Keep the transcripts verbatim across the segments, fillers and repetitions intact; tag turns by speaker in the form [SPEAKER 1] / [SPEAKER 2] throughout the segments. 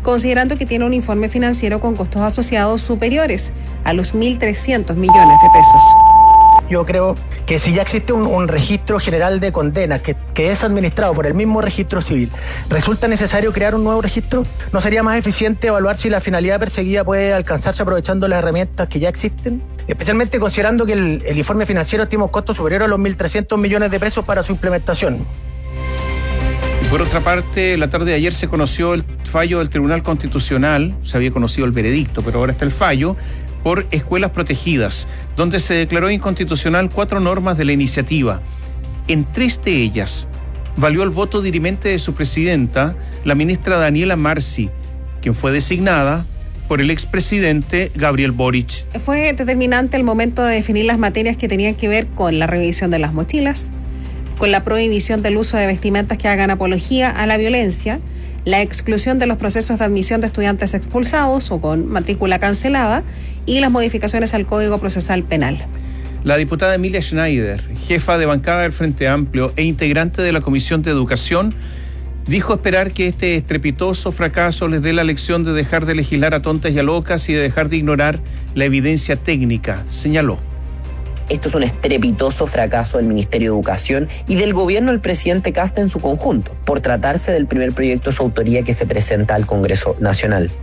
[SPEAKER 1] considerando que tiene un informe financiero con costos asociados superiores a los mil trescientos millones de pesos.
[SPEAKER 2] Yo creo que si ya existe un, un registro general de condenas que, que es administrado por el mismo registro civil, ¿resulta necesario crear un nuevo registro? ¿No sería más eficiente evaluar si la finalidad perseguida puede alcanzarse aprovechando las herramientas que ya existen? Especialmente considerando que el, el informe financiero estima un costo superior a los mil trescientos millones de pesos para su implementación.
[SPEAKER 3] Y por otra parte, la tarde de ayer se conoció el fallo del Tribunal Constitucional, se había conocido el veredicto, pero ahora está el fallo, por escuelas protegidas, donde se declaró inconstitucional cuatro normas de la iniciativa. En tres de ellas valió el voto dirimente de su presidenta, la ministra Daniela Marcy, quien fue designada por el expresidente Gabriel Boric.
[SPEAKER 1] Fue determinante el momento de definir las materias que tenían que ver con la revisión de las mochilas, con la prohibición del uso de vestimentas que hagan apología a la violencia, la exclusión de los procesos de admisión de estudiantes expulsados o con matrícula cancelada y las modificaciones al Código Procesal Penal.
[SPEAKER 3] La diputada Emilia Schneider, jefa de bancada del Frente Amplio e integrante de la Comisión de Educación, dijo esperar que este estrepitoso fracaso les dé la lección de dejar de legislar a tontas y a locas y de dejar de ignorar la evidencia técnica, señaló.
[SPEAKER 4] Esto es un estrepitoso fracaso del Ministerio de Educación y del gobierno del presidente Kast en su conjunto, por tratarse del primer proyecto de su autoría que se presenta al Congreso Nacional.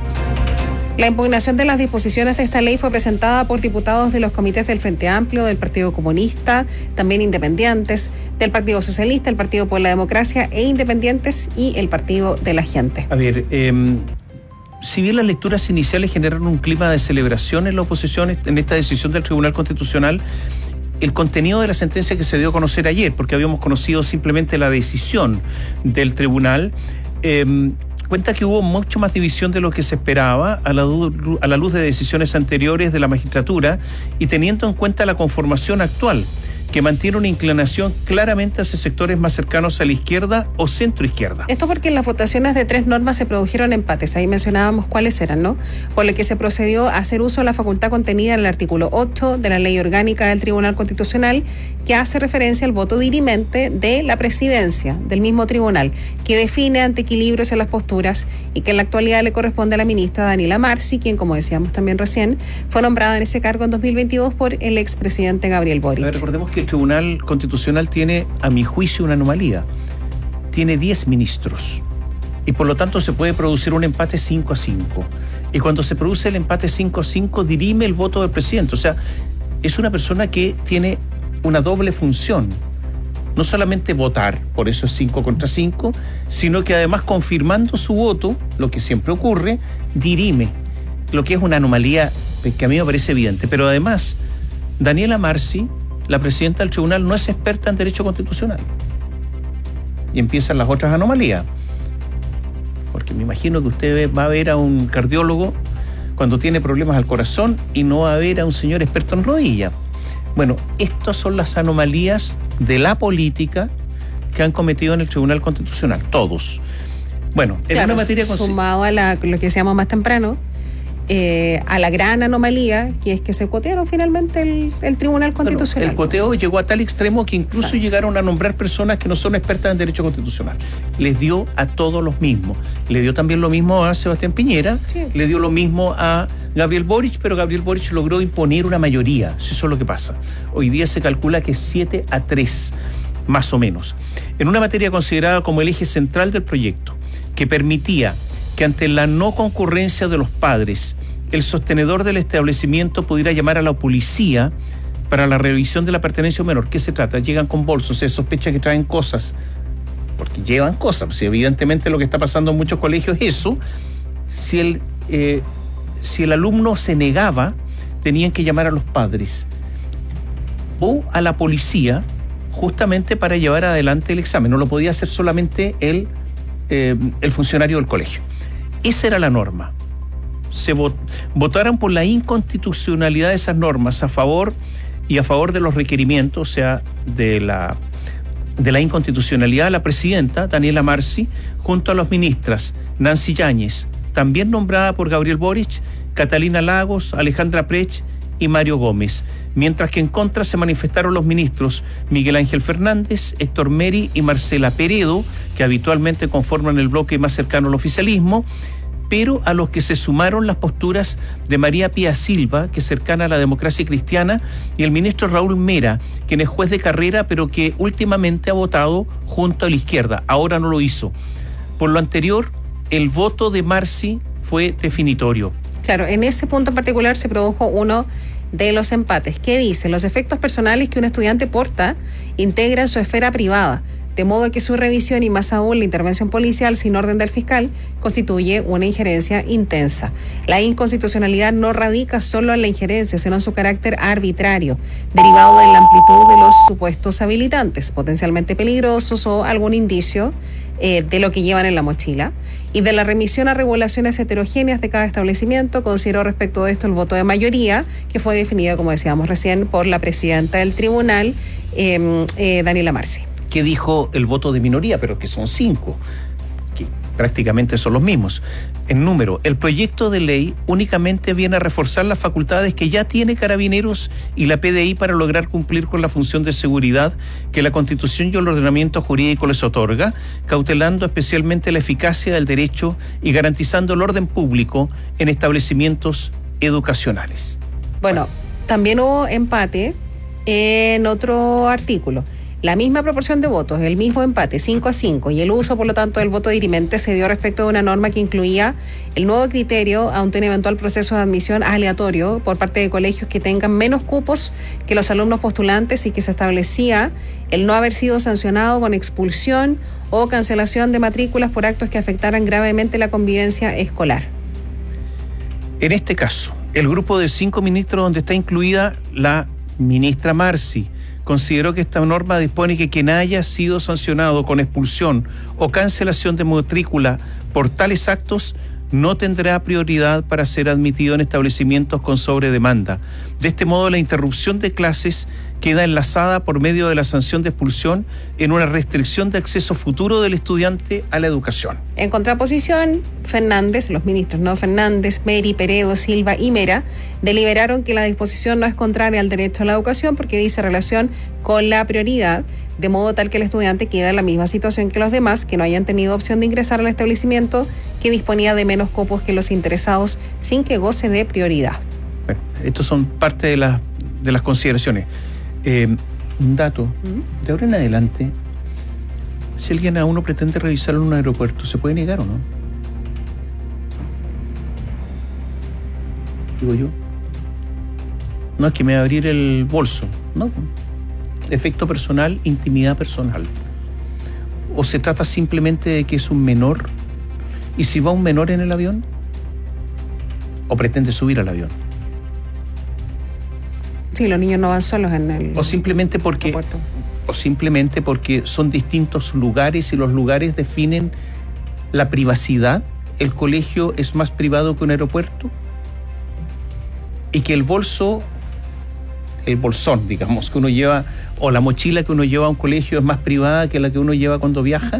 [SPEAKER 1] La impugnación de las disposiciones de esta ley fue presentada por diputados de los comités del Frente Amplio, del Partido Comunista, también independientes, del Partido Socialista, el Partido por la Democracia e independientes y el Partido de la Gente.
[SPEAKER 3] A ver, eh, si bien las lecturas iniciales generaron un clima de celebración en la oposición en esta decisión del Tribunal Constitucional, el contenido de la sentencia que se dio a conocer ayer, porque habíamos conocido simplemente la decisión del tribunal, eh, cuenta que hubo mucho más división de lo que se esperaba a la, a la luz de decisiones anteriores de la magistratura y teniendo en cuenta la conformación actual, que mantiene una inclinación claramente hacia sectores más cercanos a la izquierda o centroizquierda.
[SPEAKER 1] Esto porque en las votaciones de tres normas se produjeron empates, ahí mencionábamos cuáles eran, ¿no? Por lo que se procedió a hacer uso de la facultad contenida en el artículo ocho de la Ley Orgánica del Tribunal Constitucional, que hace referencia al voto dirimente de la presidencia del mismo tribunal, que define ante equilibrios en las posturas y que en la actualidad le corresponde a la ministra Daniela Marcy, quien, como decíamos también recién, fue nombrada en ese cargo en dos mil veintidós por el expresidente Gabriel Boric.
[SPEAKER 3] Ver, recordemos que el Tribunal Constitucional tiene, a mi juicio, una anomalía. Tiene diez ministros y por lo tanto se puede producir un empate cinco a cinco. Y cuando se produce el empate cinco a cinco, dirime el voto del presidente. O sea, es una persona que tiene una doble función. No solamente votar, por eso es cinco contra cinco, sino que además confirmando su voto, lo que siempre ocurre, dirime. Lo que es una anomalía que a mí me parece evidente. Pero además, Daniela Marcy, la presidenta del tribunal, no es experta en derecho constitucional. Y empiezan las otras anomalías. Porque me imagino que usted va a ver a un cardiólogo cuando tiene problemas al corazón y no va a ver a un señor experto en rodillas. Bueno, estas son las anomalías de la política que han cometido en el Tribunal Constitucional, todos. Bueno, en
[SPEAKER 1] claro,
[SPEAKER 3] una materia...
[SPEAKER 1] sumado a la, lo que decíamos más temprano, Eh, a la gran anomalía que es que se cotearon finalmente el, el Tribunal Constitucional.
[SPEAKER 3] Bueno, el coteo llegó a tal extremo que incluso Exacto. llegaron a nombrar personas que no son expertas en derecho constitucional. Les dio a todos los mismos. Le dio también lo mismo a Sebastián Piñera, sí. le dio lo mismo a Gabriel Boric, pero Gabriel Boric logró imponer una mayoría. Eso es lo que pasa. Hoy día se calcula que es siete a tres, más o menos. En una materia considerada como el eje central del proyecto, que permitía que ante la no concurrencia de los padres, el sostenedor del establecimiento pudiera llamar a la policía para la revisión de la pertenencia menor. ¿Qué se trata? Llegan con bolsos, se sospecha que traen cosas, porque llevan cosas. Pues evidentemente lo que está pasando en muchos colegios es eso. Si el, eh, si el alumno se negaba, tenían que llamar a los padres o a la policía justamente para llevar adelante el examen. No lo podía hacer solamente el, eh, el funcionario del colegio. Esa era la norma. Se vot, votaron por la inconstitucionalidad de esas normas a favor y a favor de los requerimientos, o sea, de la, de la inconstitucionalidad, la presidenta Daniela Marcy, junto a las ministras Nancy Yáñez, también nombrada por Gabriel Boric, Catalina Lagos, Alejandra Prech y Mario Gómez, mientras que en contra se manifestaron los ministros Miguel Ángel Fernández, Héctor Meri y Marcela Peredo, que habitualmente conforman el bloque más cercano al oficialismo, pero a los que se sumaron las posturas de María Pía Silva, que es cercana a la democracia cristiana, y el ministro Raúl Mera, quien es juez de carrera, pero que últimamente ha votado junto a la izquierda. Ahora no lo hizo. Por lo anterior, el voto de Marcy fue definitorio.
[SPEAKER 1] Claro, en ese punto en particular se produjo uno de los empates. ¿Qué dice? Los efectos personales que un estudiante porta integran su esfera privada, de modo que su revisión y más aún la intervención policial sin orden del fiscal constituye una injerencia intensa. La inconstitucionalidad no radica solo en la injerencia, sino en su carácter arbitrario, derivado de la amplitud de los supuestos habilitantes, potencialmente peligrosos o algún indicio eh, de lo que llevan en la mochila, y de la remisión a regulaciones heterogéneas de cada establecimiento. Consideró respecto de esto el voto de mayoría, que fue definido, como decíamos recién, por la presidenta del tribunal, eh, eh, Daniela Marcy.
[SPEAKER 3] ¿Qué dijo el voto de minoría? Pero que son cinco, que prácticamente son los mismos. En número, el proyecto de ley únicamente viene a reforzar las facultades que ya tiene Carabineros y la P D I para lograr cumplir con la función de seguridad que la Constitución y el ordenamiento jurídico les otorga, cautelando especialmente la eficacia del derecho y garantizando el orden público en establecimientos educacionales.
[SPEAKER 1] Bueno, también hubo empate en otro artículo. La misma proporción de votos, el mismo empate, cinco a cinco, y el uso, por lo tanto, del voto dirimente se dio respecto de una norma que incluía el nuevo criterio ante un eventual proceso de admisión aleatorio por parte de colegios que tengan menos cupos que los alumnos postulantes, y que se establecía el no haber sido sancionado con expulsión o cancelación de matrículas por actos que afectaran gravemente la convivencia escolar.
[SPEAKER 3] En este caso, el grupo de cinco ministros, donde está incluida la ministra Marcy, consideró que esta norma dispone que quien haya sido sancionado con expulsión o cancelación de matrícula por tales actos no tendrá prioridad para ser admitido en establecimientos con sobredemanda. De este modo, la interrupción de clases queda enlazada por medio de la sanción de expulsión en una restricción de acceso futuro del estudiante a la educación.
[SPEAKER 1] En contraposición, Fernández, los ministros, ¿no? Fernández, Meri, Peredo, Silva y Mera deliberaron que la disposición no es contraria al derecho a la educación porque dice relación con la prioridad, de modo tal que el estudiante queda en la misma situación que los demás que no hayan tenido opción de ingresar al establecimiento que disponía de menos cupos que los interesados sin que goce de prioridad.
[SPEAKER 3] Bueno, estos son parte de, la, de las consideraciones. Eh, un dato, ¿Mm? de ahora en adelante, si alguien a uno pretende revisarlo en un aeropuerto, ¿se puede negar o no? Digo yo. No es que me va a abrir el bolso, no. Efecto personal, intimidad personal. ¿O se trata simplemente de que es un menor? ¿Y si va un menor en el avión? ¿O pretende subir al avión?
[SPEAKER 1] Sí, los niños no van solos en el
[SPEAKER 3] o simplemente porque aeropuerto. O simplemente porque son distintos lugares y los lugares definen la privacidad. ¿El colegio es más privado que un aeropuerto? Y que el bolso, el bolsón, digamos, que uno lleva, o la mochila que uno lleva a un colegio es más privada que la que uno lleva cuando viaja.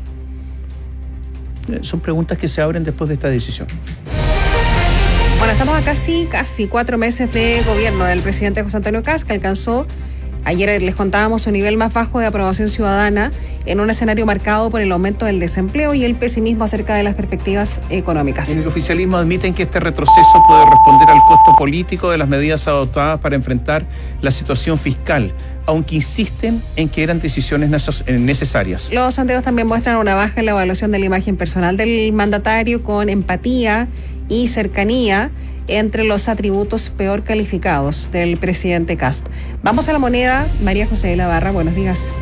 [SPEAKER 3] Son preguntas que se abren después de esta decisión.
[SPEAKER 1] Bueno, estamos a casi, casi cuatro meses de gobierno del presidente José Antonio Kast, que alcanzó, ayer les contábamos, su nivel más bajo de aprobación ciudadana en un escenario marcado por el aumento del desempleo y el pesimismo acerca de las perspectivas económicas.
[SPEAKER 3] En el oficialismo admiten que este retroceso puede responder al costo político de las medidas adoptadas para enfrentar la situación fiscal, aunque insisten en que eran decisiones necesarias.
[SPEAKER 1] Los sondeos también muestran una baja en la evaluación de la imagen personal del mandatario, con empatía y cercanía entre los atributos peor calificados del presidente Kast. Vamos a la moneda. María José de la Barra, buenos días.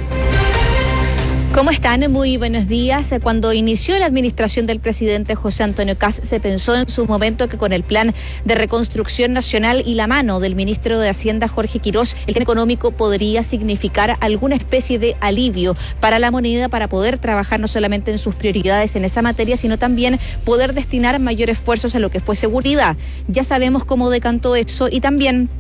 [SPEAKER 5] ¿Cómo están? Muy buenos días. Cuando inició la administración del presidente José Antonio Kast, se pensó en su momento que con el plan de reconstrucción nacional y la mano del ministro de Hacienda, Jorge Quirós, el tema económico podría significar alguna especie de alivio para la moneda, para poder trabajar no solamente en sus prioridades en esa materia, sino también poder destinar mayor esfuerzos a lo que fue seguridad. Ya sabemos cómo decantó eso, y también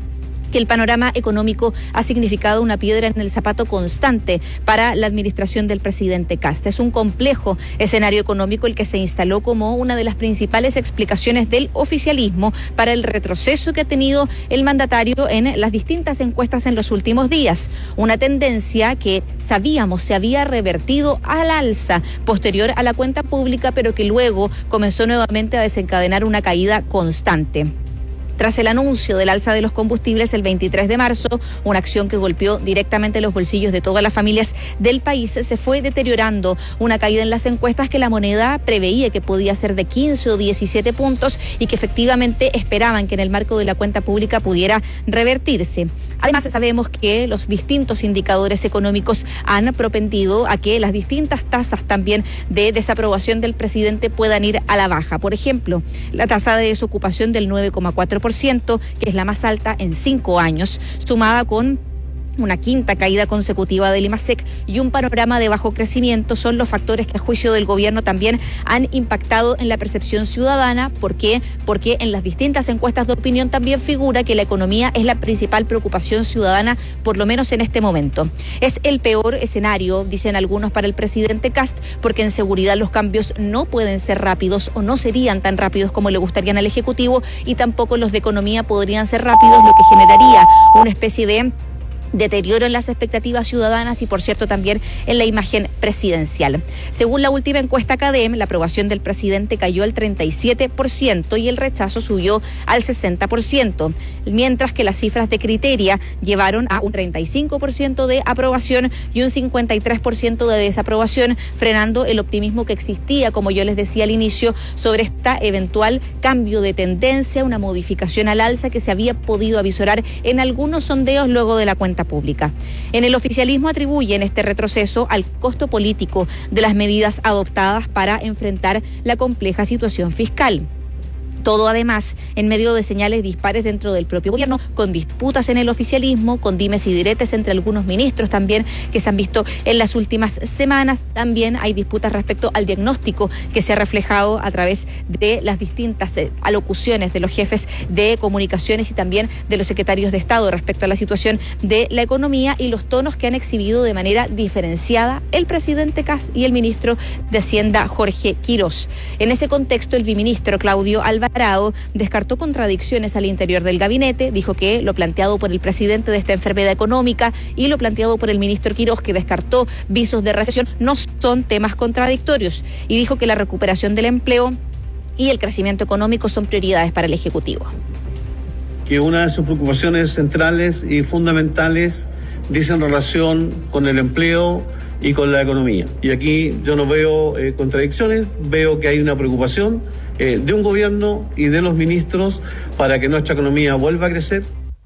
[SPEAKER 5] que el panorama económico ha significado una piedra en el zapato constante para la administración del presidente Kast. Es un complejo escenario económico el que se instaló como una de las principales explicaciones del oficialismo para el retroceso que ha tenido el mandatario en las distintas encuestas en los últimos días. Una tendencia que sabíamos se había revertido al alza posterior a la cuenta pública, pero que luego comenzó nuevamente a desencadenar una caída constante. Tras el anuncio del alza de los combustibles el veintitrés de marzo, una acción que golpeó directamente los bolsillos de todas las familias del país, se fue deteriorando una caída en las encuestas que la moneda preveía que podía ser de quince o diecisiete puntos y que efectivamente esperaban que en el marco de la cuenta pública pudiera revertirse. Además, sabemos que los distintos indicadores económicos han propendido a que las distintas tasas también de desaprobación del presidente puedan ir a la baja. Por ejemplo, la tasa de desocupación del nueve coma cuatro por ciento, que es la más alta en cinco años, sumada con una quinta caída consecutiva del IMASEC y un panorama de bajo crecimiento, son los factores que a juicio del gobierno también han impactado en la percepción ciudadana. ¿Por qué? Porque en las distintas encuestas de opinión también figura que la economía es la principal preocupación ciudadana, por lo menos en este momento. Es el peor escenario, dicen algunos, para el presidente Kast, porque en seguridad los cambios no pueden ser rápidos o no serían tan rápidos como le gustarían al Ejecutivo, y tampoco los de economía podrían ser rápidos, lo que generaría una especie de deterioro en las expectativas ciudadanas y, por cierto, también en la imagen presidencial. Según la última encuesta CADEM, la aprobación del presidente cayó al treinta y siete por ciento y el rechazo subió al sesenta por ciento, mientras que las cifras de Criteria llevaron a un treinta y cinco por ciento de aprobación y un cincuenta y tres por ciento de desaprobación, frenando el optimismo que existía, como yo les decía al inicio, sobre esta eventual cambio de tendencia, una modificación al alza que se había podido avisorar en algunos sondeos luego de la cuenta pública. En el oficialismo atribuyen este retroceso al costo político de las medidas adoptadas para enfrentar la compleja situación fiscal. Todo, además, en medio de señales dispares dentro del propio gobierno, con disputas en el oficialismo, con dimes y diretes entre algunos ministros también que se han visto en las últimas semanas. También hay disputas respecto al diagnóstico que se ha reflejado a través de las distintas eh, alocuciones de los jefes de comunicaciones y también de los secretarios de Estado respecto a la situación de la economía y los tonos que han exhibido de manera diferenciada el presidente Kast y el ministro de Hacienda, Jorge Quirós. En ese contexto, el viceministro Claudio Alvarado descartó contradicciones al interior del gabinete, dijo que lo planteado por el presidente de esta enfermedad económica y lo planteado por el ministro Quirós, que descartó visos de recesión, no son temas contradictorios, y dijo que la recuperación del empleo y el crecimiento económico son prioridades para el Ejecutivo.
[SPEAKER 6] Que una de sus preocupaciones centrales y fundamentales dice en relación con el empleo y con la economía. Y aquí yo no veo eh, contradicciones, veo que hay una preocupación eh, de un gobierno y de los ministros para que nuestra economía vuelva a crecer.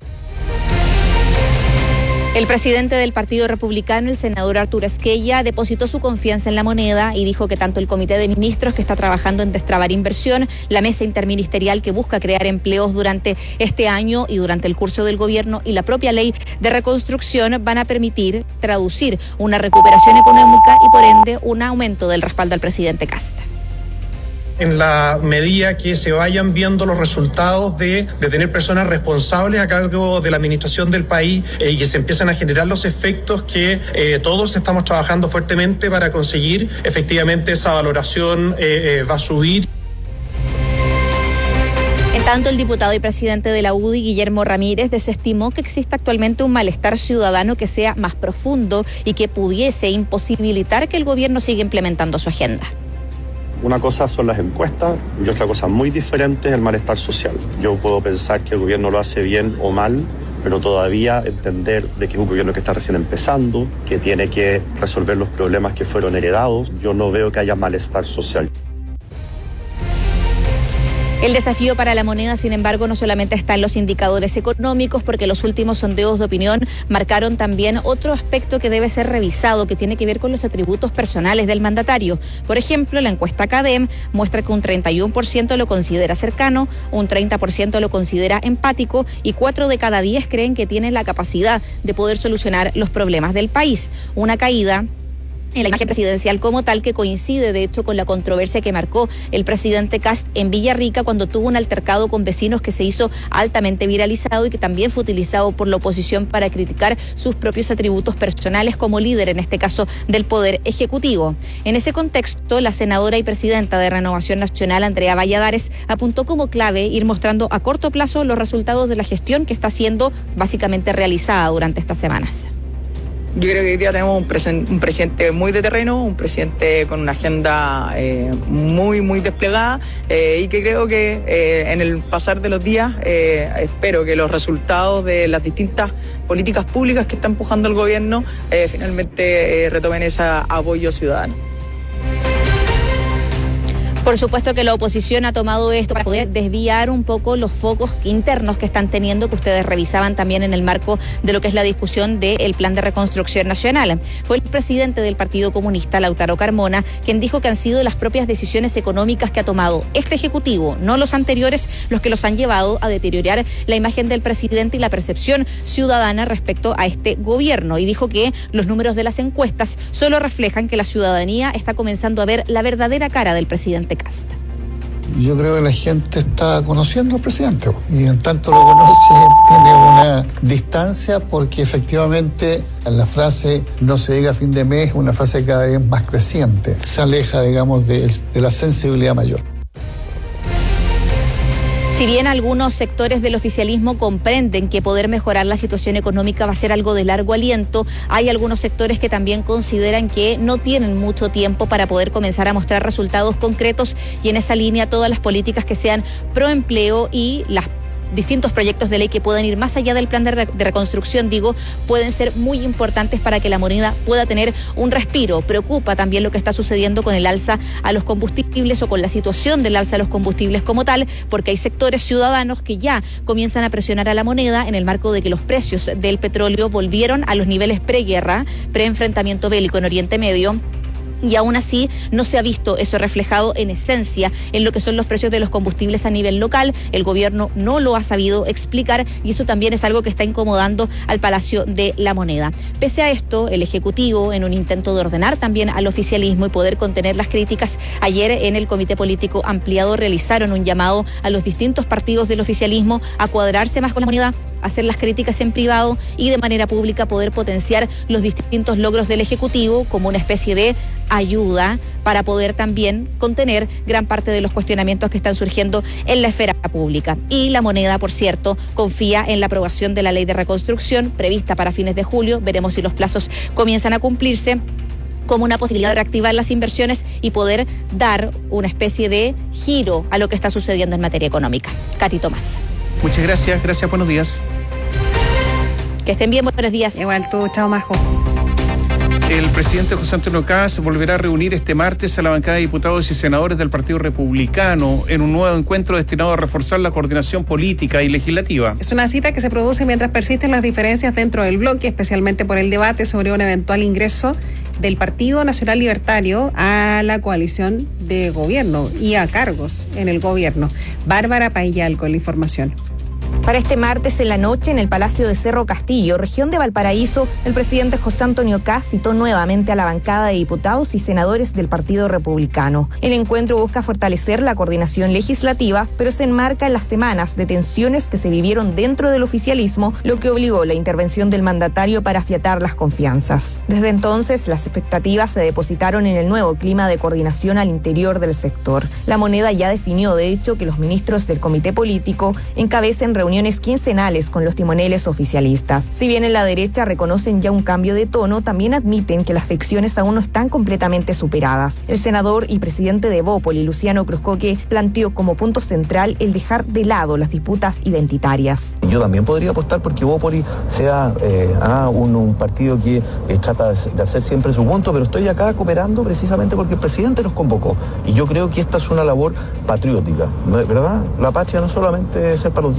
[SPEAKER 5] El presidente del Partido Republicano, el senador Arturo Esquella, depositó su confianza en la moneda y dijo que tanto el Comité de Ministros, que está trabajando en destrabar inversión, la mesa interministerial que busca crear empleos durante este año y durante el curso del gobierno, y la propia ley de reconstrucción van a permitir traducir una recuperación económica y, por ende, un aumento del respaldo al presidente Kast.
[SPEAKER 7] En la medida que se vayan viendo los resultados de, de tener personas responsables a cargo de la administración del país eh, y que se empiezan a generar los efectos que eh, todos estamos trabajando fuertemente para conseguir, efectivamente esa valoración eh, eh, va a subir.
[SPEAKER 5] En tanto, el diputado y presidente de la U D I, Guillermo Ramírez, desestimó que exista actualmente un malestar ciudadano que sea más profundo y que pudiese imposibilitar que el gobierno siga implementando su agenda.
[SPEAKER 8] Una cosa son las encuestas y otra cosa muy diferente es el malestar social. Yo puedo pensar que el gobierno lo hace bien o mal, pero todavía entender de que es un gobierno que está recién empezando, que tiene que resolver los problemas que fueron heredados. Yo no veo que haya malestar social.
[SPEAKER 5] El desafío para la moneda, sin embargo, no solamente está en los indicadores económicos, porque los últimos sondeos de opinión marcaron también otro aspecto que debe ser revisado, que tiene que ver con los atributos personales del mandatario. Por ejemplo, la encuesta CADEM muestra que un treinta y uno por ciento lo considera cercano, un treinta por ciento lo considera empático y cuatro de cada diez creen que tiene la capacidad de poder solucionar los problemas del país. Una caída en la imagen presidencial como tal, que coincide de hecho con la controversia que marcó el presidente Kast en Villarrica cuando tuvo un altercado con vecinos que se hizo altamente viralizado y que también fue utilizado por la oposición para criticar sus propios atributos personales como líder, en este caso del Poder Ejecutivo. En ese contexto, la senadora y presidenta de Renovación Nacional, Andrea Valladares, apuntó como clave ir mostrando a corto plazo los resultados de la gestión que está siendo básicamente realizada durante estas semanas.
[SPEAKER 9] Yo creo que hoy día tenemos un, presen- un presidente muy de terreno, un presidente con una agenda eh, muy, muy desplegada eh, y que creo que eh, en el pasar de los días eh, espero que los resultados de las distintas políticas públicas que está empujando el gobierno eh, finalmente eh, retomen ese apoyo ciudadano.
[SPEAKER 5] Por supuesto que la oposición ha tomado esto para poder desviar un poco los focos internos que están teniendo, que ustedes revisaban también en el marco de lo que es la discusión del Plan de Reconstrucción Nacional. Fue el presidente del Partido Comunista, Lautaro Carmona, quien dijo que han sido las propias decisiones económicas que ha tomado este Ejecutivo, no los anteriores, los que los han llevado a deteriorar la imagen del presidente y la percepción ciudadana respecto a este gobierno. Y dijo que los números de las encuestas solo reflejan que la ciudadanía está comenzando a ver la verdadera cara del presidente Kast.
[SPEAKER 10] Yo creo que la gente está conociendo al presidente y en tanto lo conoce tiene una distancia porque efectivamente la frase no se llega a fin de mes es una frase cada vez más creciente, se aleja, digamos, de, de la sensibilidad mayor.
[SPEAKER 5] Si bien algunos sectores del oficialismo comprenden que poder mejorar la situación económica va a ser algo de largo aliento, hay algunos sectores que también consideran que no tienen mucho tiempo para poder comenzar a mostrar resultados concretos y en esa línea todas las políticas que sean pro empleo y las distintos proyectos de ley que puedan ir más allá del plan de, re- de reconstrucción, digo, pueden ser muy importantes para que la moneda pueda tener un respiro. Preocupa también lo que está sucediendo con el alza a los combustibles o con la situación del alza a los combustibles como tal, porque hay sectores ciudadanos que ya comienzan a presionar a la moneda en el marco de que los precios del petróleo volvieron a los niveles preguerra, pre-enfrentamiento bélico en Oriente Medio. Y aún así no se ha visto eso reflejado en esencia en lo que son los precios de los combustibles a nivel local. El gobierno no lo ha sabido explicar y eso también es algo que está incomodando al Palacio de la Moneda. Pese a esto, el Ejecutivo, en un intento de ordenar también al oficialismo y poder contener las críticas, ayer en el Comité Político Ampliado realizaron un llamado a los distintos partidos del oficialismo a cuadrarse más con la moneda, hacer las críticas en privado y de manera pública poder potenciar los distintos logros del Ejecutivo como una especie de ayuda para poder también contener gran parte de los cuestionamientos que están surgiendo en la esfera pública. Y la moneda, por cierto, confía en la aprobación de la ley de reconstrucción prevista para fines de julio. Veremos si los plazos comienzan a cumplirse como una posibilidad de reactivar las inversiones y poder dar una especie de giro a lo que está sucediendo en materia económica. Katy Tomás.
[SPEAKER 3] Muchas gracias, gracias, buenos días.
[SPEAKER 5] Que estén bien, buenos días.
[SPEAKER 1] Igual tú, chao, Majo.
[SPEAKER 3] El presidente José Antonio Kast volverá a reunir este martes a la bancada de diputados y senadores del Partido Republicano en un nuevo encuentro destinado a reforzar la coordinación política y legislativa.
[SPEAKER 1] Es una cita que se produce mientras persisten las diferencias dentro del bloque, especialmente por el debate sobre un eventual ingreso del Partido Nacional Libertario a la coalición de gobierno y a cargos en el gobierno. Bárbara Paillal con la información.
[SPEAKER 11] Para este martes en la noche en el Palacio de Cerro Castillo, región de Valparaíso, el presidente José Antonio Kast citó nuevamente a la bancada de diputados y senadores del Partido Republicano. El encuentro busca fortalecer la coordinación legislativa, pero se enmarca en las semanas de tensiones que se vivieron dentro del oficialismo, lo que obligó la intervención del mandatario para afiatar las confianzas. Desde entonces, las expectativas se depositaron en el nuevo clima de coordinación al interior del sector. La Moneda ya definió, de hecho, que los ministros del comité político encabecen reuniones quincenales con los timoneles oficialistas. Si bien en la derecha reconocen ya un cambio de tono, también admiten que las fricciones aún no están completamente superadas. El senador y presidente de Bópoli, Luciano Cruzcoque, planteó como punto central el dejar de lado las disputas identitarias.
[SPEAKER 12] Yo también podría apostar porque Bópoli sea eh, ah, un, un partido que eh, trata de hacer siempre su punto, pero estoy acá cooperando precisamente porque el presidente nos convocó. Y yo creo que esta es una labor patriótica, ¿verdad? La patria no solamente es ser para los discursos.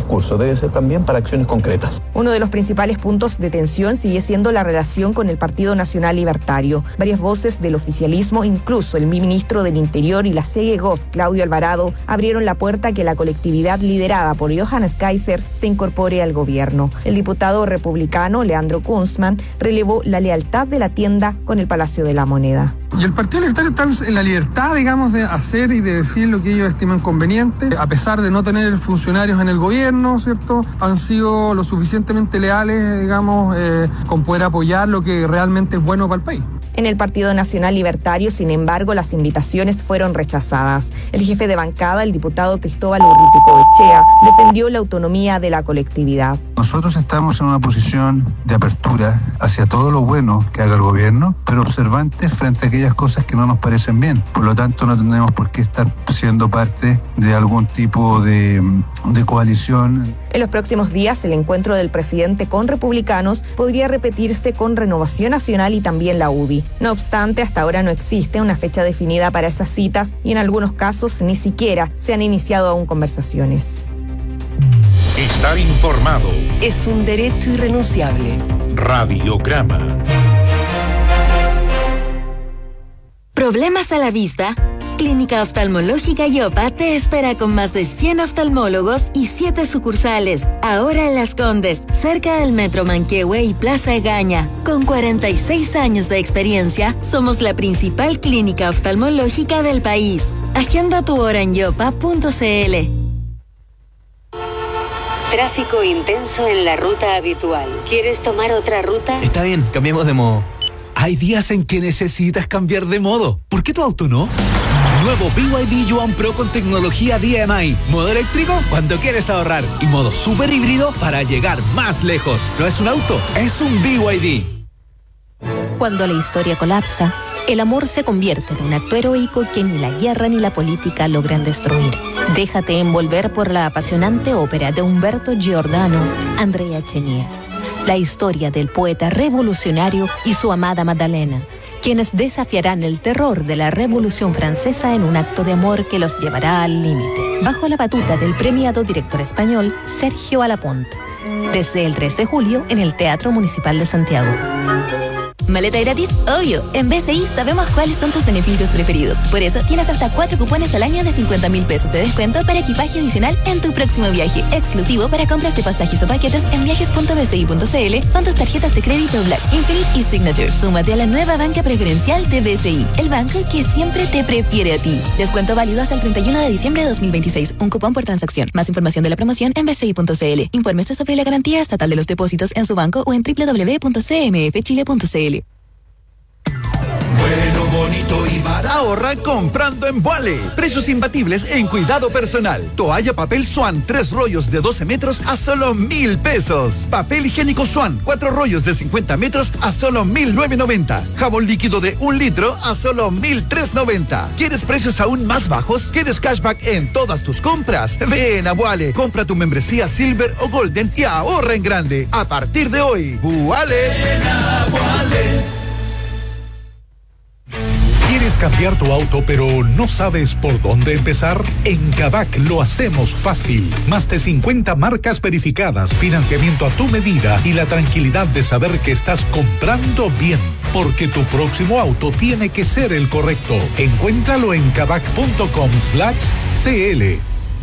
[SPEAKER 12] debe ser también para acciones concretas.
[SPEAKER 11] Uno de los principales puntos de tensión sigue siendo la relación con el Partido Nacional Libertario. Varias voces del oficialismo, incluso el ministro del Interior y la C E G O F, Claudio Alvarado, abrieron la puerta a que la colectividad liderada por Johannes Kaiser se incorpore al gobierno. El diputado republicano Leandro Kunzman relevó la lealtad de la tienda con el Palacio de la Moneda.
[SPEAKER 13] Y el Partido Libertario está en la libertad, digamos, de hacer y de decir lo que ellos estiman conveniente. A pesar de no tener funcionarios en el gobierno, ¿cierto? Han sido lo suficientemente leales, digamos, eh, con poder apoyar lo que realmente es bueno para el país.
[SPEAKER 11] En el Partido Nacional Libertario, sin embargo, las invitaciones fueron rechazadas. El jefe de bancada, el diputado Cristóbal Urruticoechea, defendió la autonomía de la colectividad.
[SPEAKER 14] Nosotros estamos en una posición de apertura hacia todo lo bueno que haga el gobierno, pero observantes frente a aquellas cosas que no nos parecen bien. Por lo tanto, no tenemos por qué estar siendo parte de algún tipo de, de coalición.
[SPEAKER 11] En los próximos días, el encuentro del presidente con republicanos podría repetirse con Renovación Nacional y también la U D I. No obstante, hasta ahora no existe una fecha definida para esas citas y en algunos casos ni siquiera se han iniciado aún conversaciones.
[SPEAKER 15] Estar informado
[SPEAKER 16] es un derecho irrenunciable.
[SPEAKER 15] Radiograma.
[SPEAKER 17] ¿Problemas a la vista? Clínica Oftalmológica Yopa te espera con más de cien oftalmólogos y siete sucursales. Ahora en Las Condes, cerca del Metro Manquehue y Plaza Egaña. Con cuarenta y seis años de experiencia, somos la principal clínica oftalmológica del país. Agenda tu hora en yopa punto c l.
[SPEAKER 18] Tráfico intenso en la ruta habitual. ¿Quieres tomar otra ruta?
[SPEAKER 19] Está bien, cambiemos de modo. Hay días en que necesitas cambiar de modo. ¿Por qué tu auto no? Nuevo B Y D Yuan Pro con tecnología D M I. Modo eléctrico cuando quieres ahorrar. Y modo super híbrido para llegar más lejos. No es un auto, es un B Y D.
[SPEAKER 20] Cuando la historia colapsa, el amor se convierte en un acto heroico que ni la guerra ni la política logran destruir. Déjate envolver por la apasionante ópera de Umberto Giordano, Andrea Chenier. La historia del poeta revolucionario y su amada Magdalena, quienes desafiarán el terror de la Revolución Francesa en un acto de amor que los llevará al límite, bajo la batuta del premiado director español Sergio Alapont, desde el tres de julio en el Teatro Municipal de Santiago.
[SPEAKER 21] ¿Maleta gratis? Obvio. En B C I sabemos cuáles son tus beneficios preferidos. Por eso tienes hasta cuatro cupones al año de cincuenta mil pesos de descuento para equipaje adicional en tu próximo viaje. Exclusivo para compras de pasajes o paquetes en viajes punto b c i punto c l con tus tarjetas de crédito Black, Infinite y Signature. Súmate a la nueva banca preferencial de B C I, el banco que siempre te prefiere a ti. Descuento válido hasta el treinta y uno de diciembre de dos mil veintiséis. Un cupón por transacción. Más información de la promoción en b c i punto c l. Infórmese sobre la garantía estatal de los depósitos en su banco o en w w w punto c m f chile punto c l.
[SPEAKER 22] Bueno, bonito y barato. Ahorra comprando en Vuale. Precios imbatibles en cuidado personal. Toalla papel Swan, tres rollos de doce metros a solo mil pesos. Papel higiénico Swan, cuatro rollos de cincuenta metros a solo mil novecientos noventa. Jabón líquido de un litro a solo mil trescientos noventa. ¿Quieres precios aún más bajos? ¿Quieres cashback en todas tus compras? Ven a Vuale. Compra tu membresía Silver o Golden y ahorra en grande. A partir de hoy, Vuale. Ven a Vuale.
[SPEAKER 15] ¿Quieres cambiar tu auto pero no sabes por dónde empezar? En Kavak lo hacemos fácil. Más de cincuenta marcas verificadas, financiamiento a tu medida y la tranquilidad de saber que estás comprando bien. Porque tu próximo auto tiene que ser el correcto. Encuéntralo en kavak punto com slash c l.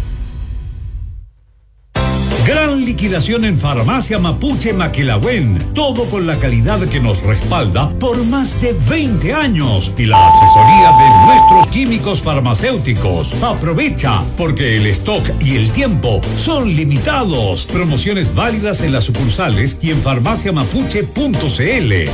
[SPEAKER 23] Gran liquidación en Farmacia Mapuche Maquilahuén. Todo con la calidad que nos respalda por más de veinte años y la asesoría de nuestros químicos farmacéuticos. Aprovecha, porque el stock y el tiempo son limitados. Promociones válidas en las sucursales y en farmacia mapuche punto c l.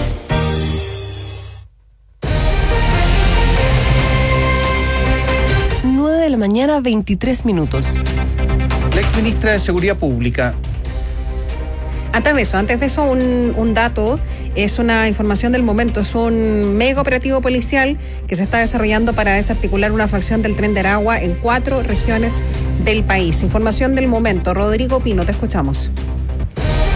[SPEAKER 16] nueve de la mañana, veintitrés minutos.
[SPEAKER 3] La exministra de Seguridad Pública.
[SPEAKER 1] Antes de eso, antes de eso, un, un dato, es una información del momento, es un mega operativo policial que se está desarrollando para desarticular una facción del Tren de Aragua en cuatro regiones del país. Información del momento. Rodrigo Pino, te escuchamos.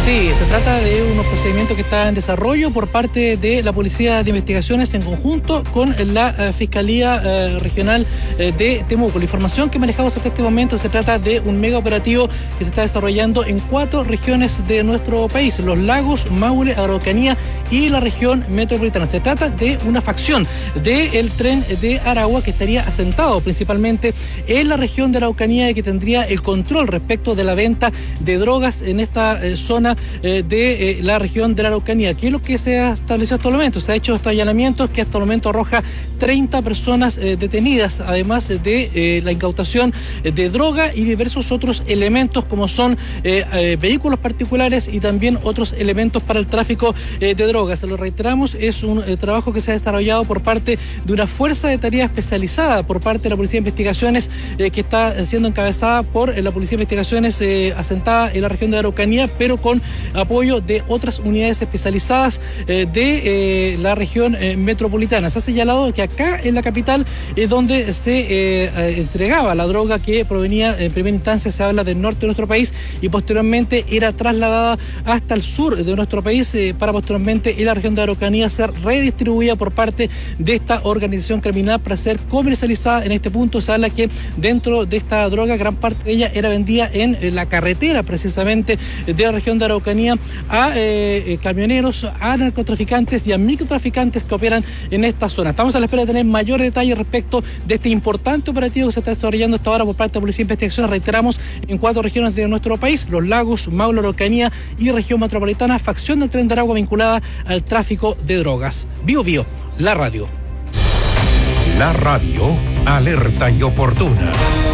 [SPEAKER 2] Sí, se trata de unos procedimientos que están en desarrollo por parte de la Policía de Investigaciones en conjunto con la uh, Fiscalía uh, Regional uh, de Temuco. La información que manejamos hasta este momento se trata de un mega operativo que se está desarrollando en cuatro regiones de nuestro país: Los Lagos, Maule, Araucanía y la región metropolitana. Se trata de una facción del tren de Aragua que estaría asentado principalmente en la región de Araucanía y que tendría el control respecto de la venta de drogas en esta eh, zona eh, de eh, la región de la Araucanía. ¿Qué es lo que se ha establecido hasta el momento? Se ha hecho estos allanamientos que hasta el momento arroja treinta personas eh, detenidas, además de eh, la incautación de droga y diversos otros elementos como son eh, eh, vehículos particulares y también otros elementos para el tráfico eh, de drogas. Lo reiteramos, es un eh, trabajo que se ha desarrollado por parte de una fuerza de tarea especializada por parte de la Policía de Investigaciones eh, que está siendo encabezada por eh, la Policía de Investigaciones eh, asentada en la región de Araucanía, pero con apoyo de otras unidades especializadas eh, de eh, la región eh, metropolitana. Se ha señalado que acá en la capital es donde se eh, eh, entregaba la droga que provenía en primera instancia, se habla del norte de nuestro país, y posteriormente era trasladada hasta el sur de nuestro país eh, para posteriormente en la región de Araucanía ser redistribuida por parte de esta organización criminal para ser comercializada. En este punto se habla que dentro de esta droga gran parte de ella era vendida en, en la carretera precisamente de la región de Araucanía a eh, eh, camioneros, a narcotraficantes y a microtraficantes que operan en esta zona. Estamos a la espera de tener mayores detalles respecto de este importante operativo que se está desarrollando hasta ahora por parte de la Policía de Investigación. Reiteramos, en cuatro regiones de nuestro país: Los Lagos, Maule, Araucanía y región metropolitana, facción del tren de Aragua vinculada al tráfico de drogas. Bio Bio, la radio.
[SPEAKER 15] La radio, alerta y oportuna.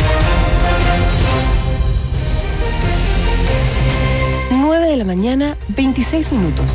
[SPEAKER 16] nueve de la mañana, veintiséis minutos.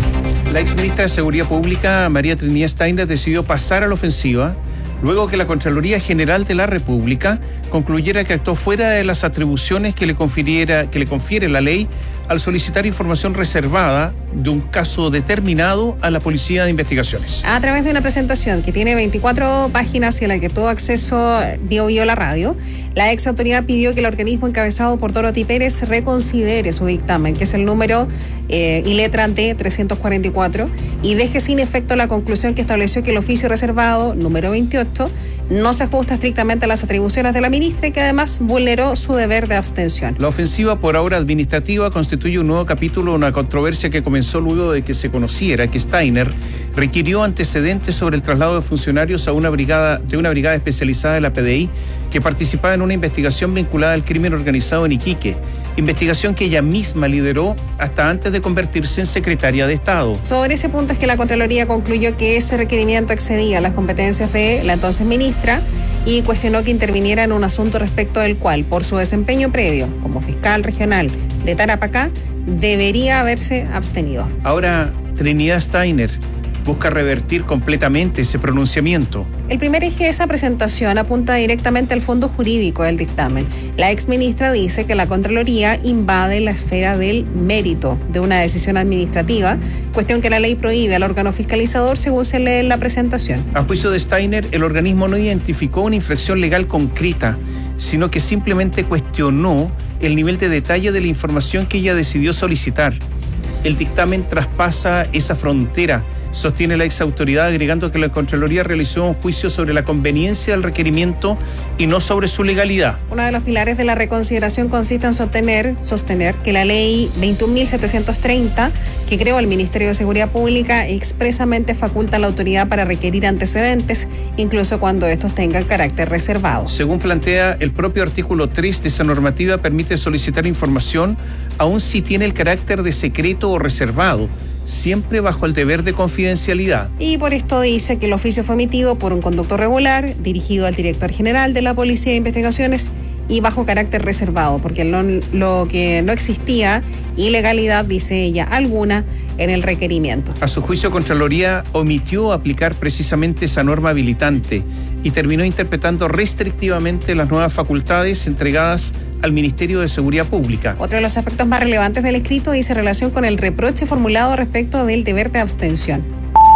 [SPEAKER 3] La exministra de Seguridad Pública, María Trinidad Steiner, decidió pasar a la ofensiva luego que la Contraloría General de la República concluyera que actuó fuera de las atribuciones que le confiriera, que le confiere la ley al solicitar información reservada de un caso determinado a la Policía de Investigaciones.
[SPEAKER 1] A través de una presentación que tiene veinticuatro páginas y a la que tuvo acceso Bio Bio la radio, la ex autoridad pidió que el organismo encabezado por Dorothy Pérez reconsidere su dictamen, que es el número eh, y letra D trescientos cuarenta y cuatro, y deje sin efecto la conclusión que estableció que el oficio reservado número veintiocho no se ajusta estrictamente a las atribuciones de la ministra y que además vulneró su deber de abstención.
[SPEAKER 3] La ofensiva por ahora administrativa constituye un nuevo capítulo de una controversia que comenzó luego de que se conociera que Steiner requirió antecedentes sobre el traslado de funcionarios a una brigada de una brigada especializada de la P D I que participaba en una investigación vinculada al crimen organizado en Iquique, investigación que ella misma lideró hasta antes de convertirse en secretaria de Estado.
[SPEAKER 1] Sobre ese punto es que la Contraloría concluyó que ese requerimiento excedía las competencias de la entonces ministra y cuestionó que interviniera en un asunto respecto del cual, por su desempeño previo como fiscal regional de Tarapacá, debería haberse abstenido.
[SPEAKER 3] Ahora, Trinidad Steiner busca revertir completamente ese pronunciamiento.
[SPEAKER 1] El primer eje de esa presentación apunta directamente al fondo jurídico del dictamen. La exministra dice que la Contraloría invade la esfera del mérito de una decisión administrativa, cuestión que la ley prohíbe al órgano fiscalizador según se lee en la presentación.
[SPEAKER 3] A juicio de Steiner, el organismo no identificó una infracción legal concreta, sino que simplemente cuestionó el nivel de detalle de la información que ella decidió solicitar. El dictamen traspasa esa frontera, sostiene la exautoridad, agregando que la Contraloría realizó un juicio sobre la conveniencia del requerimiento y no sobre su legalidad.
[SPEAKER 1] Uno de los pilares de la reconsideración consiste en sostener, sostener que la ley veintiún mil setecientos treinta, que creó el Ministerio de Seguridad Pública, expresamente faculta a la autoridad para requerir antecedentes, incluso cuando estos tengan carácter reservado.
[SPEAKER 3] Según plantea el propio artículo tres de esa normativa, permite solicitar información aun si tiene el carácter de secreto o reservado, siempre bajo el deber de confidencialidad.
[SPEAKER 1] Y por esto dice que el oficio fue emitido por un conducto regular, dirigido al director general de la Policía de Investigaciones y bajo carácter reservado, porque lo, lo que no existía ilegalidad, dice ella, alguna en el requerimiento.
[SPEAKER 3] A su juicio, Contraloría omitió aplicar precisamente esa norma habilitante y terminó interpretando restrictivamente las nuevas facultades entregadas al Ministerio de Seguridad Pública.
[SPEAKER 1] Otro de los aspectos más relevantes del escrito dice relación con el reproche formulado respecto del deber de abstención.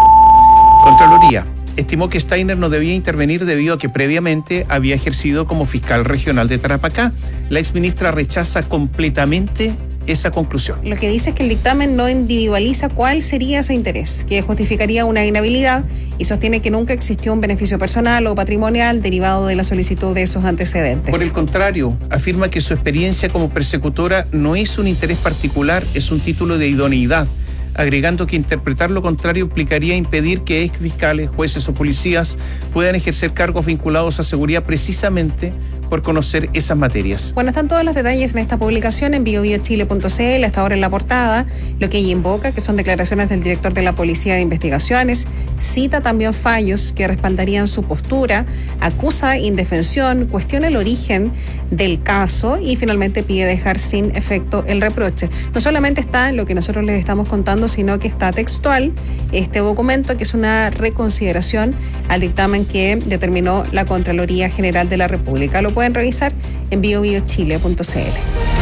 [SPEAKER 3] Contraloría estimó que Steiner no debía intervenir debido a que previamente había ejercido como fiscal regional de Tarapacá. La exministra rechaza completamente esa conclusión.
[SPEAKER 1] Lo que dice es que el dictamen no individualiza cuál sería ese interés, que justificaría una inhabilidad, y sostiene que nunca existió un beneficio personal o patrimonial derivado de la solicitud de esos antecedentes.
[SPEAKER 3] Por el contrario, afirma que su experiencia como persecutora no es un interés particular, es un título de idoneidad, agregando que interpretar lo contrario implicaría impedir que ex fiscales, jueces o policías puedan ejercer cargos vinculados a seguridad precisamente por conocer esas materias.
[SPEAKER 1] Bueno, están todos los detalles en esta publicación en bio bio chile punto c l, hasta ahora en la portada, lo que ella invoca, que son declaraciones del director de la Policía de Investigaciones, cita también fallos que respaldarían su postura, acusa indefensión, cuestiona el origen del caso y finalmente pide dejar sin efecto el reproche. No solamente está lo que nosotros les estamos contando, sino que está textual este documento, que es una reconsideración al dictamen que determinó la Contraloría General de la República. Lo pueden revisar en bio bio chile punto c l.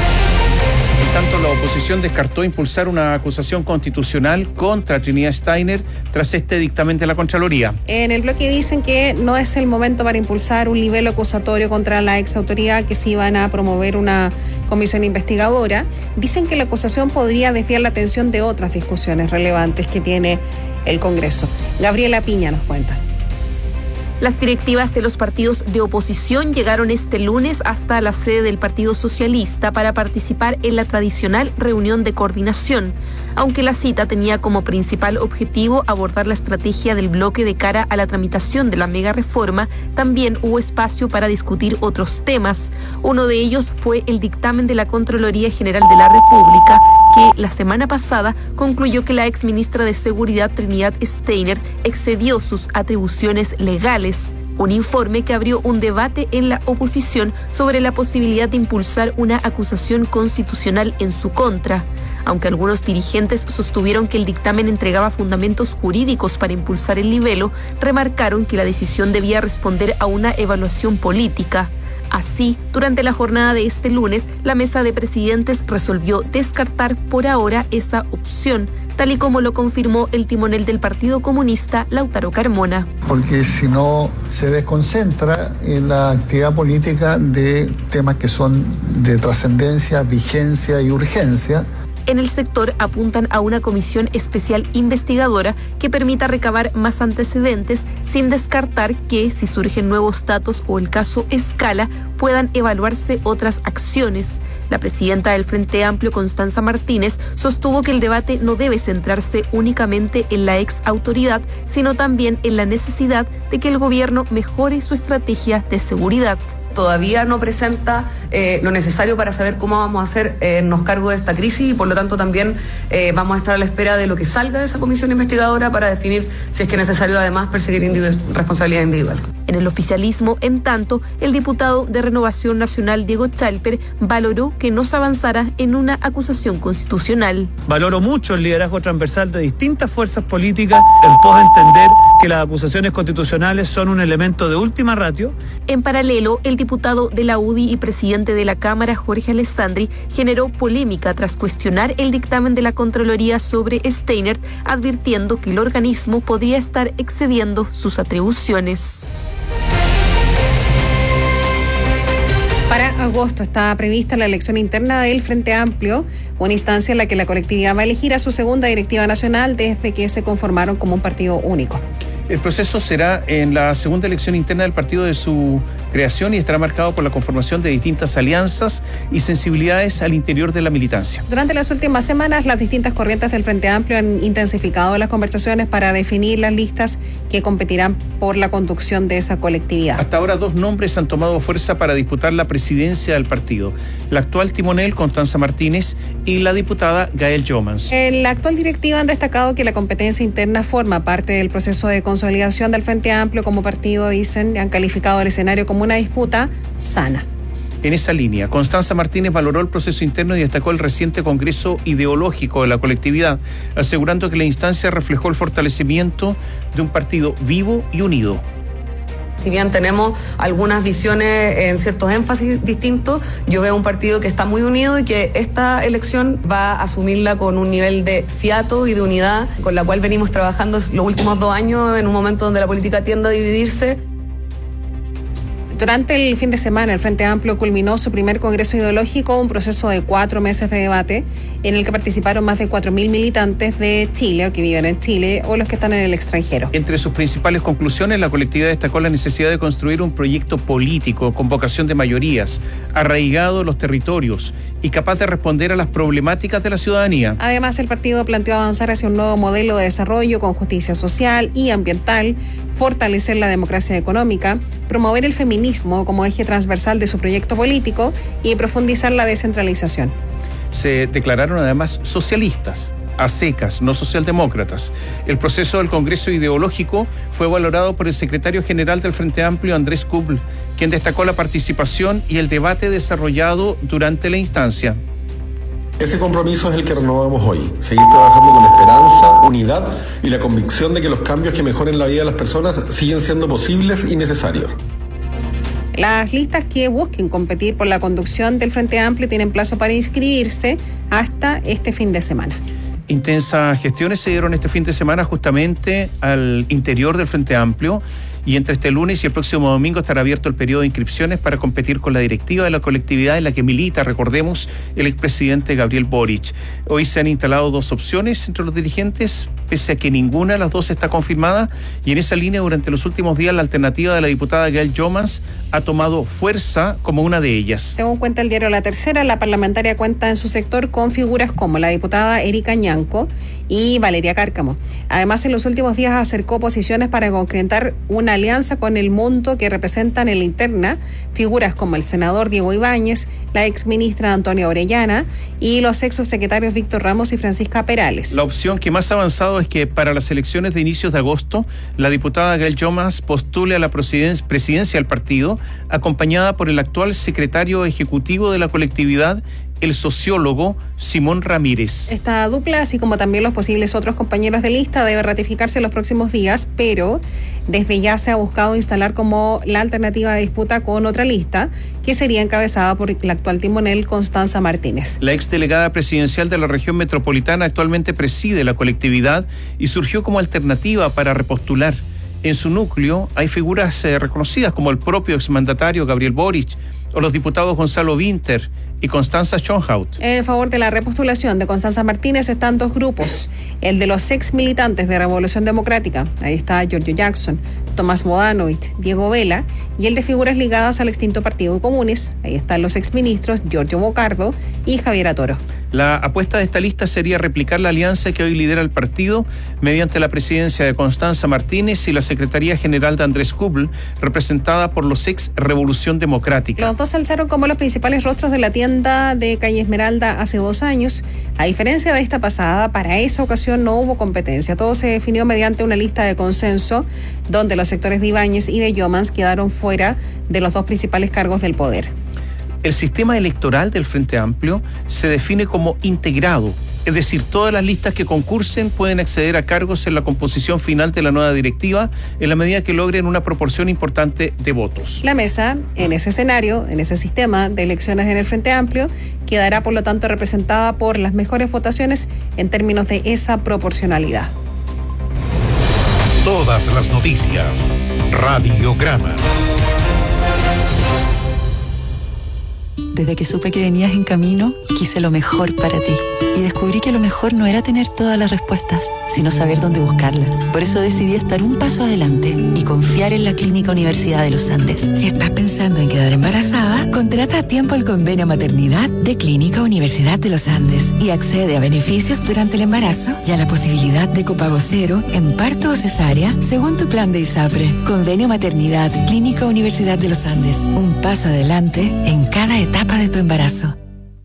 [SPEAKER 3] En tanto, la oposición descartó impulsar una acusación constitucional contra Trinidad Steiner tras este dictamen de la Contraloría.
[SPEAKER 1] En el bloque dicen que no es el momento para impulsar un libelo acusatorio contra la exautoridad, que sí van a promover una comisión investigadora. Dicen que la acusación podría desviar la atención de otras discusiones relevantes que tiene el Congreso. Gabriela Piña nos cuenta.
[SPEAKER 4] Las directivas de los partidos de oposición llegaron este lunes hasta la sede del Partido Socialista para participar en la tradicional reunión de coordinación. Aunque la cita tenía como principal objetivo abordar la estrategia del bloque de cara a la tramitación de la mega reforma, también hubo espacio para discutir otros temas. Uno de ellos fue el dictamen de la Contraloría General de la República, que la semana pasada concluyó que la exministra de Seguridad Trinidad Steiner excedió sus atribuciones legales. Un informe que abrió un debate en la oposición sobre la posibilidad de impulsar una acusación constitucional en su contra. Aunque algunos dirigentes sostuvieron que el dictamen entregaba fundamentos jurídicos para impulsar el libelo, remarcaron que la decisión debía responder a una evaluación política. Así, durante la jornada de este lunes, la mesa de presidentes resolvió descartar por ahora esa opción, tal y como lo confirmó el timonel del Partido Comunista, Lautaro Carmona.
[SPEAKER 10] Porque si no se desconcentra en la actividad política de temas que son de trascendencia, vigencia y urgencia.
[SPEAKER 4] En el sector apuntan a una comisión especial investigadora que permita recabar más antecedentes, sin descartar que, si surgen nuevos datos o el caso escala, puedan evaluarse otras acciones. La presidenta del Frente Amplio, Constanza Martínez, sostuvo que el debate no debe centrarse únicamente en la ex autoridad, sino también en la necesidad de que el gobierno mejore su estrategia de seguridad.
[SPEAKER 6] Todavía no presenta eh, lo necesario para saber cómo vamos a hacernos eh, cargo de esta crisis y por lo tanto también eh, vamos a estar a la espera de lo que salga de esa comisión investigadora para definir si es que es necesario además perseguir individu- responsabilidad individual.
[SPEAKER 4] En el oficialismo, en tanto, el diputado de Renovación Nacional, Diego Chalper, valoró que no se avanzara en una acusación constitucional.
[SPEAKER 7] Valoro mucho el liderazgo transversal de distintas fuerzas políticas en pos de entender que las acusaciones constitucionales son un elemento de última ratio.
[SPEAKER 4] En paralelo, el diputado de la U D I y presidente de la Cámara, Jorge Alessandri, generó polémica tras cuestionar el dictamen de la Contraloría sobre Steiner, advirtiendo que el organismo podría estar excediendo sus atribuciones.
[SPEAKER 1] Para agosto está prevista la elección interna del Frente Amplio, una instancia en la que la colectividad va a elegir a su segunda directiva nacional desde que se conformaron como un partido único.
[SPEAKER 3] El proceso será en la segunda elección interna del partido de su creación y estará marcado por la conformación de distintas alianzas y sensibilidades al interior de la militancia.
[SPEAKER 1] Durante las últimas semanas, las distintas corrientes del Frente Amplio han intensificado las conversaciones para definir las listas que competirán por la conducción de esa colectividad.
[SPEAKER 3] Hasta ahora, dos nombres han tomado fuerza para disputar la presidencia del partido: la actual timonel, Constanza Martínez, y la diputada Gael Jomans.
[SPEAKER 1] En la actual directiva han destacado que la competencia interna forma parte del proceso de consolidación del Frente Amplio como partido, dicen, han calificado el escenario como una disputa sana.
[SPEAKER 3] En esa línea, Constanza Martínez valoró el proceso interno y destacó el reciente congreso ideológico de la colectividad, asegurando que la instancia reflejó el fortalecimiento de un partido vivo y unido.
[SPEAKER 6] Si bien tenemos algunas visiones en ciertos énfasis distintos, yo veo un partido que está muy unido y que esta elección va a asumirla con un nivel de fiato y de unidad con la cual venimos trabajando los últimos dos años en un momento donde la política tiende a dividirse.
[SPEAKER 1] Durante el fin de semana, el Frente Amplio culminó su primer congreso ideológico, un proceso de cuatro meses de debate, en el que participaron más de cuatro mil militantes de Chile, o que viven en Chile, o los que están en el extranjero.
[SPEAKER 3] Entre sus principales conclusiones, la colectividad destacó la necesidad de construir un proyecto político con vocación de mayorías, arraigado en los territorios y capaz de responder a las problemáticas de la ciudadanía.
[SPEAKER 1] Además, el partido planteó avanzar hacia un nuevo modelo de desarrollo con justicia social y ambiental, fortalecer la democracia económica, promover el feminismo como eje transversal de su proyecto político y profundizar la descentralización.
[SPEAKER 3] Se declararon además socialistas, a secas, no socialdemócratas. El proceso del Congreso Ideológico fue valorado por el secretario general del Frente Amplio, Andrés Kubl, quien destacó la participación y el debate desarrollado durante la instancia.
[SPEAKER 5] Ese compromiso es el que renovamos hoy, seguir trabajando con esperanza, unidad y la convicción de que los cambios que mejoren la vida de las personas siguen siendo posibles y necesarios.
[SPEAKER 1] Las listas que busquen competir por la conducción del Frente Amplio tienen plazo para inscribirse hasta este fin de semana.
[SPEAKER 3] Intensas gestiones se dieron este fin de semana justamente al interior del Frente Amplio, y entre este lunes y el próximo domingo estará abierto el periodo de inscripciones para competir con la directiva de la colectividad en la que milita, recordemos, el expresidente Gabriel Boric. Hoy se han instalado dos opciones entre los dirigentes, pese a que ninguna de las dos está confirmada, y en esa línea durante los últimos días la alternativa de la diputada Gail Jomans ha tomado fuerza como una de ellas.
[SPEAKER 1] Según cuenta el diario La Tercera, la parlamentaria cuenta en su sector con figuras como la diputada Erika Ñanco y Valeria Cárcamo. Además, en los últimos días acercó posiciones para concretar una alianza con el mundo que representan en la interna figuras como el senador Diego Ibáñez, la exministra Antonia Orellana y los exsecretarios Víctor Ramos y Francisca Perales.
[SPEAKER 3] La opción que más ha avanzado es que para las elecciones de inicios de agosto, la diputada Gail Jomans postule a la presidencia del partido, acompañada por el actual secretario ejecutivo de la colectividad, el sociólogo Simón Ramírez.
[SPEAKER 1] Esta dupla, así como también los posibles otros compañeros de lista, debe ratificarse en los próximos días, pero desde ya se ha buscado instalar como la alternativa de disputa con otra lista, que sería encabezada por la actual timonel Constanza Martínez.
[SPEAKER 3] La exdelegada presidencial de la región metropolitana actualmente preside la colectividad y surgió como alternativa para repostular. En su núcleo hay figuras eh, reconocidas como el propio exmandatario Gabriel Boric o los diputados Gonzalo Winter y Constanza Schonhaut.
[SPEAKER 1] En favor de la repostulación de Constanza Martínez están dos grupos: el de los ex militantes de Revolución Democrática, ahí está Giorgio Jackson, Tomás Modanovich, Diego Vela, y el de figuras ligadas al extinto Partido de Comunes, ahí están los exministros Giorgio Bocardo y Javier Atoro.
[SPEAKER 3] La apuesta de esta lista sería replicar la alianza que hoy lidera el partido mediante la presidencia de Constanza Martínez y la Secretaría General de Andrés Kubl, representada por los ex Revolución Democrática.
[SPEAKER 1] Los dos se alzaron como los principales rostros de la tienda de Calle Esmeralda hace dos años. A diferencia de esta pasada, para esa ocasión no hubo competencia. Todo se definió mediante una lista de consenso, donde los sectores de Ibáñez y de Jomans quedaron fuera de los dos principales cargos del poder.
[SPEAKER 3] El sistema electoral del Frente Amplio se define como integrado, es decir, todas las listas que concursen pueden acceder a cargos en la composición final de la nueva directiva en la medida que logren una proporción importante de votos.
[SPEAKER 1] La mesa, en ese escenario, en ese sistema de elecciones en el Frente Amplio, quedará por lo tanto representada por las mejores votaciones en términos de esa proporcionalidad.
[SPEAKER 15] Todas las noticias. Radiograma.
[SPEAKER 8] Desde que supe que venías en camino, quise lo mejor para ti. Y descubrí que lo mejor no era tener todas las respuestas, sino saber dónde buscarlas. Por eso decidí estar un paso adelante y confiar en la Clínica Universidad de los Andes.
[SPEAKER 9] Si estás pensando en quedar embarazada, contrata a tiempo el convenio maternidad de Clínica Universidad de los Andes y accede a beneficios durante el embarazo y a la posibilidad de copago cero en parto o cesárea según tu plan de ISAPRE. Convenio maternidad Clínica Universidad de los Andes. Un paso adelante en cada etapa de tu embarazo.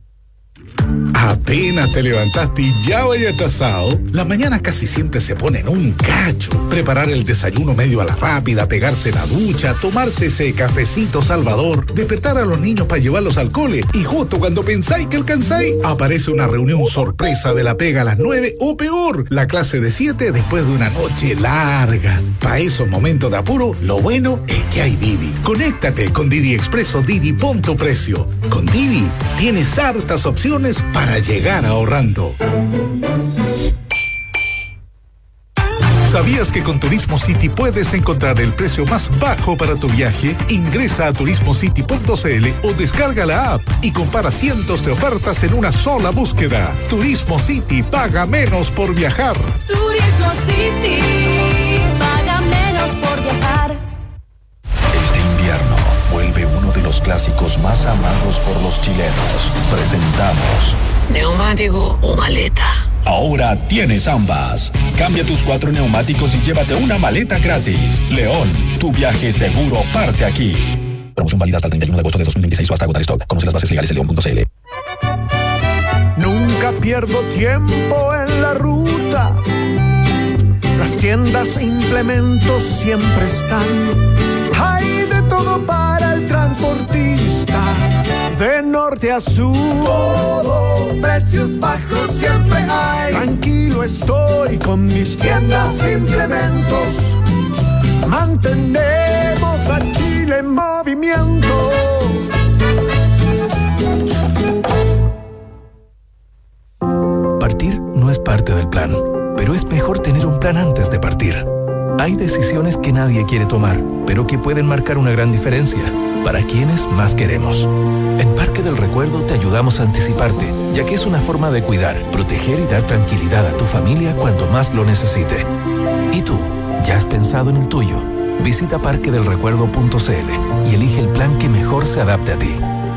[SPEAKER 15] Apenas te levantaste y ya vaya atrasado. Las mañanas casi siempre se ponen un cacho. Preparar el desayuno medio a la rápida, pegarse la ducha, tomarse ese cafecito salvador, despertar a los niños para llevarlos al cole y justo cuando pensáis que alcanzáis, aparece una reunión sorpresa de la pega a las nueve o peor, la clase de siete después de una noche larga. Para esos momentos de apuro, lo bueno es que hay Didi. Conéctate con Didi Expreso Didi Punto Precio. Con Didi tienes hartas opciones para llegar ahorrando. ¿Sabías que con Turismo City puedes encontrar el precio más bajo para tu viaje? Ingresa a turismo city punto c l o descarga la app y compara cientos de ofertas en una sola búsqueda. Turismo City, paga menos por viajar.
[SPEAKER 12] Turismo City, paga menos por viajar.
[SPEAKER 13] Este invierno vuelve uno de los clásicos más amados por los chilenos. Presentamos
[SPEAKER 14] ¿neumático o maleta?
[SPEAKER 13] Ahora tienes ambas. Cambia tus cuatro neumáticos y llévate una maleta gratis. León, tu viaje seguro parte aquí. Promoción válida hasta el treinta y uno de agosto de dos mil veintiséis o hasta agotar stock. Conoce las bases legales en león punto c l.
[SPEAKER 24] Nunca pierdo tiempo en la ruta. Las tiendas e implementos siempre están. Hay de todo para el transportista. De norte a sur, todo, precios bajos siempre hay. Tranquilo estoy con mis tiendas e implementos. Mantenemos a Chile en movimiento.
[SPEAKER 19] Partir no es parte del plan, pero es mejor tener un plan antes de partir. Hay decisiones que nadie quiere tomar, pero que pueden marcar una gran diferencia para quienes más queremos. En Parque del Recuerdo te ayudamos a anticiparte, ya que es una forma de cuidar, proteger y dar tranquilidad a tu familia cuando más lo necesite. ¿Y tú? ¿Ya has pensado en el tuyo? Visita parque del recuerdo punto c l y elige el plan que mejor se adapte a ti.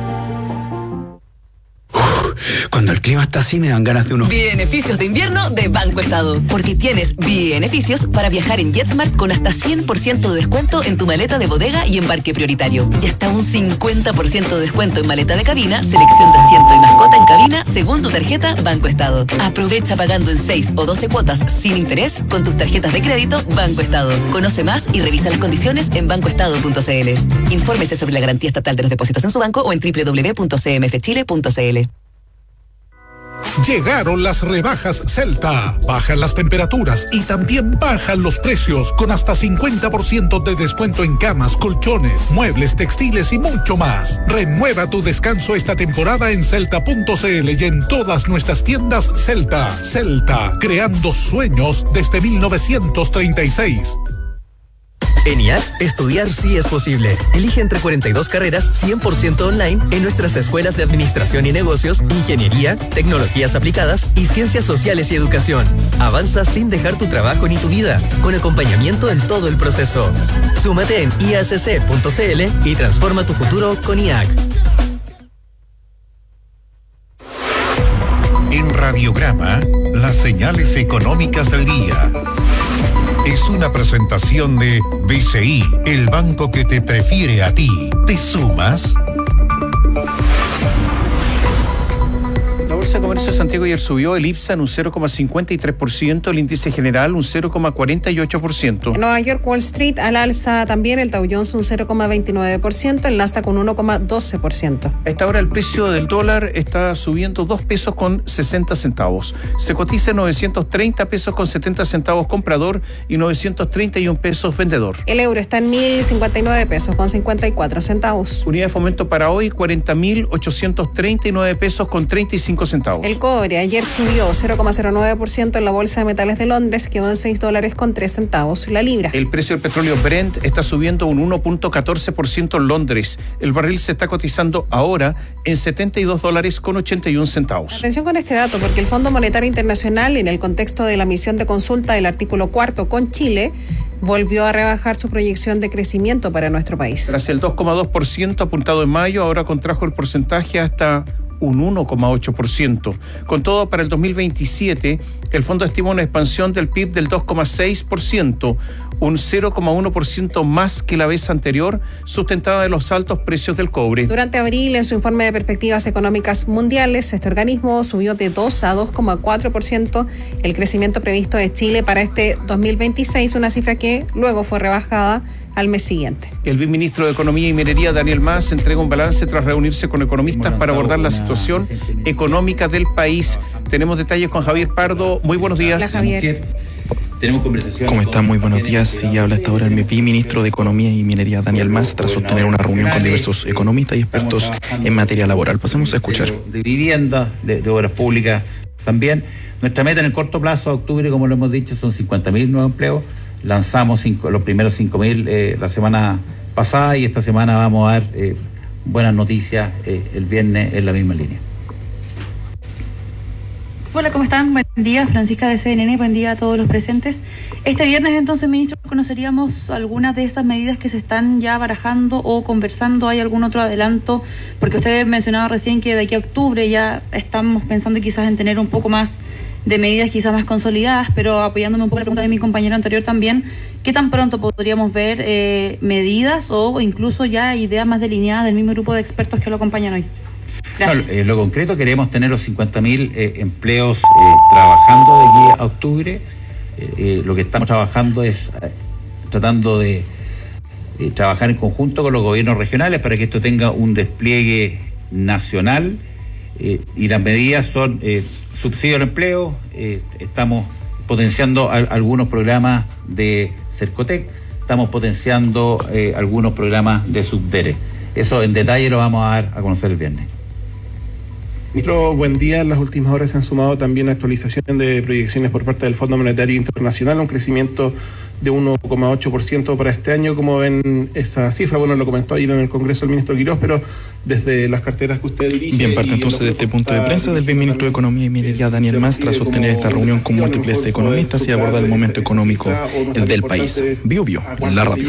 [SPEAKER 14] Cuando el clima está así me dan ganas de unos
[SPEAKER 25] beneficios de invierno de Banco Estado. Porque tienes beneficios para viajar en JetSmart con hasta cien por ciento de descuento en tu maleta de bodega y embarque prioritario. Y hasta un cincuenta por ciento de descuento en maleta de cabina, selección de asiento y mascota en cabina según tu tarjeta Banco Estado. Aprovecha pagando en seis o doce cuotas sin interés con tus tarjetas de crédito Banco Estado. Conoce más y revisa las condiciones en banco estado punto c l. Infórmese sobre la garantía estatal de los depósitos en su banco o en doble u doble u doble u punto c m f chile punto c l.
[SPEAKER 15] Llegaron las rebajas Celta. Bajan las temperaturas y también bajan los precios con hasta cincuenta por ciento de descuento en camas, colchones, muebles, textiles y mucho más. Renueva tu descanso esta temporada en celta punto c l y en todas nuestras tiendas Celta. Celta, creando sueños desde mil novecientos treinta y seis.
[SPEAKER 26] En I A C, estudiar sí es posible. Elige entre cuarenta y dos carreras cien por ciento online en nuestras escuelas de Administración y Negocios, Ingeniería, Tecnologías Aplicadas y Ciencias Sociales y Educación. Avanza sin dejar tu trabajo ni tu vida, con acompañamiento en todo el proceso. Súmate en i a c c punto c l y transforma tu futuro con I A C.
[SPEAKER 27] En Radiograma, las señales económicas del día. Es una presentación de B C I, el banco que te prefiere a ti. ¿Te sumas?
[SPEAKER 3] La Bolsa de Comercio de Santiago ayer subió, el IPSA en un cero coma cincuenta y tres por ciento, el índice general un cero coma cuarenta y ocho por ciento.
[SPEAKER 1] En Nueva York, Wall Street al alza también, el Dow Jones un cero coma veintinueve por ciento, el Nasdaq un uno coma doce por ciento.
[SPEAKER 3] A esta hora el precio del dólar está subiendo dos pesos con sesenta centavos. Se cotiza en novecientos treinta pesos con setenta centavos comprador y novecientos treinta y uno pesos vendedor.
[SPEAKER 1] El euro está en mil cincuenta y nueve pesos con cincuenta y cuatro centavos.
[SPEAKER 3] Unidad de fomento para hoy cuarenta mil ochocientos treinta y nueve pesos con treinta y cinco centavos.
[SPEAKER 1] El cobre ayer subió cero coma cero nueve por ciento en la Bolsa de Metales de Londres, quedó en seis dólares con tres centavos la libra.
[SPEAKER 3] El precio del petróleo Brent está subiendo un uno punto catorce por ciento en Londres. El barril se está cotizando ahora en setenta y dos dólares con ochenta y uno centavos.
[SPEAKER 1] Atención con este dato, porque el Fondo Monetario Internacional, en el contexto de la misión de consulta del artículo cuarto con Chile, volvió a rebajar su proyección de crecimiento para nuestro país.
[SPEAKER 3] Tras el dos coma dos por ciento apuntado en mayo, ahora contrajo el porcentaje hasta un uno coma ocho por ciento. Con todo, para el dos mil veintisiete, el fondo estima una expansión del P I B del dos coma seis por ciento, un cero coma uno por ciento más que la vez anterior, sustentada de los altos precios del cobre.
[SPEAKER 1] Durante abril, en su informe de perspectivas económicas mundiales, este organismo subió de dos a dos coma cuatro por ciento el crecimiento previsto de Chile para este dos mil veintiséis, una cifra que luego fue rebajada al mes siguiente.
[SPEAKER 3] El viceministro de Economía y Minería, Daniel Mas, entrega un balance tras reunirse con economistas para abordar la situación económica del país. Tenemos detalles con Javier Pardo. Muy buenos días.
[SPEAKER 1] Hola, Javier.
[SPEAKER 28] Tenemos conversación. ¿Cómo está? Muy buenos días. Sí, habla hasta ahora el viceministro de Economía y Minería, Daniel Mas, tras sostener una reunión con diversos economistas y expertos en materia laboral. Pasemos a escuchar.
[SPEAKER 29] De vivienda, de, de obras públicas también,
[SPEAKER 2] Nuestra meta en el corto plazo, a octubre, como lo hemos dicho, son cincuenta mil nuevos empleos. Lanzamos cinco, los primeros cinco mil eh, la semana pasada y esta semana vamos a dar eh, buenas noticias eh, el viernes en la misma línea.
[SPEAKER 11] Hola, ¿cómo están? Buen día, Francisca de C N N, buen día a todos los presentes. Este viernes entonces, ministro, conoceríamos algunas de estas medidas que se están ya barajando o conversando. ¿Hay algún otro adelanto? Porque usted mencionaba recién que de aquí a octubre ya estamos pensando quizás en tener un poco más de medidas quizás más consolidadas, pero apoyándome un poco la pregunta de mi compañero anterior también, ¿qué tan pronto podríamos ver eh, medidas o incluso ya ideas más delineadas del mismo grupo de expertos que lo acompañan hoy?
[SPEAKER 2] No, eh, lo concreto, queremos tener los cincuenta mil eh, empleos eh, trabajando de aquí a octubre. Eh, eh, lo que estamos trabajando es eh, tratando de eh, trabajar en conjunto con los gobiernos regionales para que esto tenga un despliegue nacional eh, y las medidas son eh, subsidio al empleo, eh, estamos potenciando a, algunos programas de Cercotec, estamos potenciando eh, algunos programas de Subdere. Eso en detalle lo vamos a dar a conocer el viernes.
[SPEAKER 17] Ministro, buen día. En las últimas horas se han sumado también actualizaciones de proyecciones por parte del Fondo Monetario Internacional, un crecimiento de uno coma ocho por ciento para este año. ¿Cómo ven esa cifra? Bueno, lo comentó ayer en el Congreso el ministro Quirós, pero desde las carteras que usted dirige...
[SPEAKER 28] Bien, parte entonces de este punto de prensa del ministro de Economía y Minería, Daniel Mas, tras sostener esta reunión con múltiples economistas y abordar el momento económico del país. Bio Bio, la radio.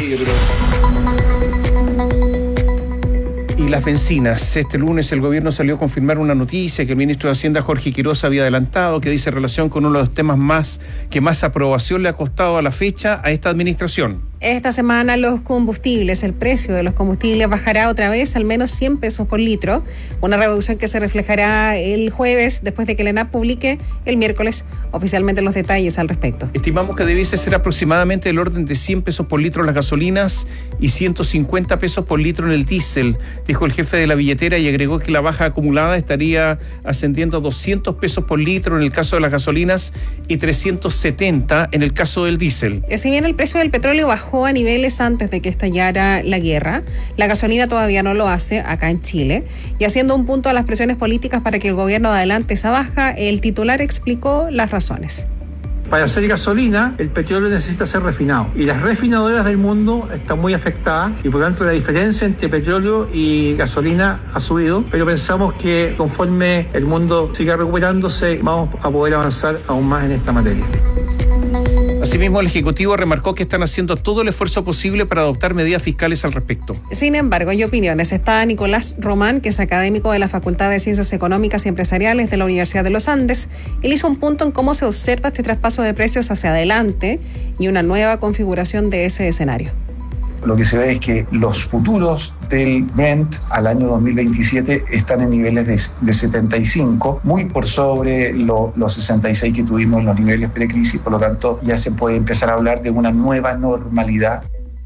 [SPEAKER 3] Y las bencinas. Este lunes el gobierno salió a confirmar una noticia que el ministro de Hacienda, Jorge Quirós, había adelantado, que dice relación con uno de los temas más que más aprobación le ha costado a la fecha a esta administración.
[SPEAKER 1] Esta semana los combustibles, el precio de los combustibles bajará otra vez al menos cien pesos por litro, una reducción que se reflejará el jueves después de que el ENAP publique el miércoles oficialmente los detalles al respecto.
[SPEAKER 3] Estimamos que debiese ser aproximadamente el orden de cien pesos por litro en las gasolinas y ciento cincuenta pesos por litro en el diésel, dijo el jefe de la billetera, y agregó que la baja acumulada estaría ascendiendo a doscientos pesos por litro en el caso de las gasolinas y trescientos setenta en el caso del diésel.
[SPEAKER 1] Si bien el precio del petróleo bajó a niveles antes de que estallara la guerra, la gasolina todavía no lo hace acá en Chile, y haciendo un punto a las presiones políticas para que el gobierno adelante esa baja, el titular explicó las razones.
[SPEAKER 18] Para hacer gasolina, el petróleo necesita ser refinado y las refinadoras del mundo están muy afectadas y por lo tanto la diferencia entre petróleo y gasolina ha subido, pero pensamos que conforme el mundo siga recuperándose vamos a poder avanzar aún más en esta materia.
[SPEAKER 3] Asimismo, el Ejecutivo remarcó que están haciendo todo el esfuerzo posible para adoptar medidas fiscales al respecto.
[SPEAKER 1] Sin embargo, hay opiniones. Está Nicolás Román, que es académico de la Facultad de Ciencias Económicas y Empresariales de la Universidad de los Andes. Él hizo un punto en cómo se observa este traspaso de precios hacia adelante y una nueva configuración de ese escenario.
[SPEAKER 20] Lo que se ve es que los futuros del Brent al año dos mil veintisiete están en niveles de, de setenta y cinco, muy por sobre lo, los sesenta y seis que tuvimos en los niveles precrisis, por lo tanto ya se puede empezar a hablar de una nueva normalidad.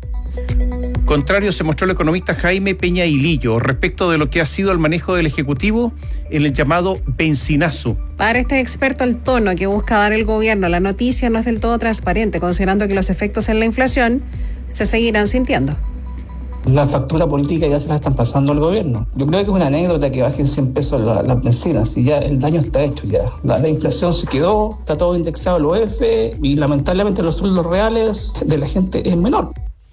[SPEAKER 3] Contrario se mostró el economista Jaime Peña Hilillo respecto de lo que ha sido el manejo del Ejecutivo en el llamado bencinazo.
[SPEAKER 1] Para este experto, el tono que busca dar el gobierno a la noticia no es del todo transparente, considerando que los efectos en la inflación se seguirán sintiendo.
[SPEAKER 21] La factura política ya se la están pasando al gobierno. Yo creo que es una anécdota que bajen cien pesos las la bencinas, y ya el daño está hecho ya. La, la inflación se quedó, está todo indexado al O F y lamentablemente los sueldos reales de la gente es menor.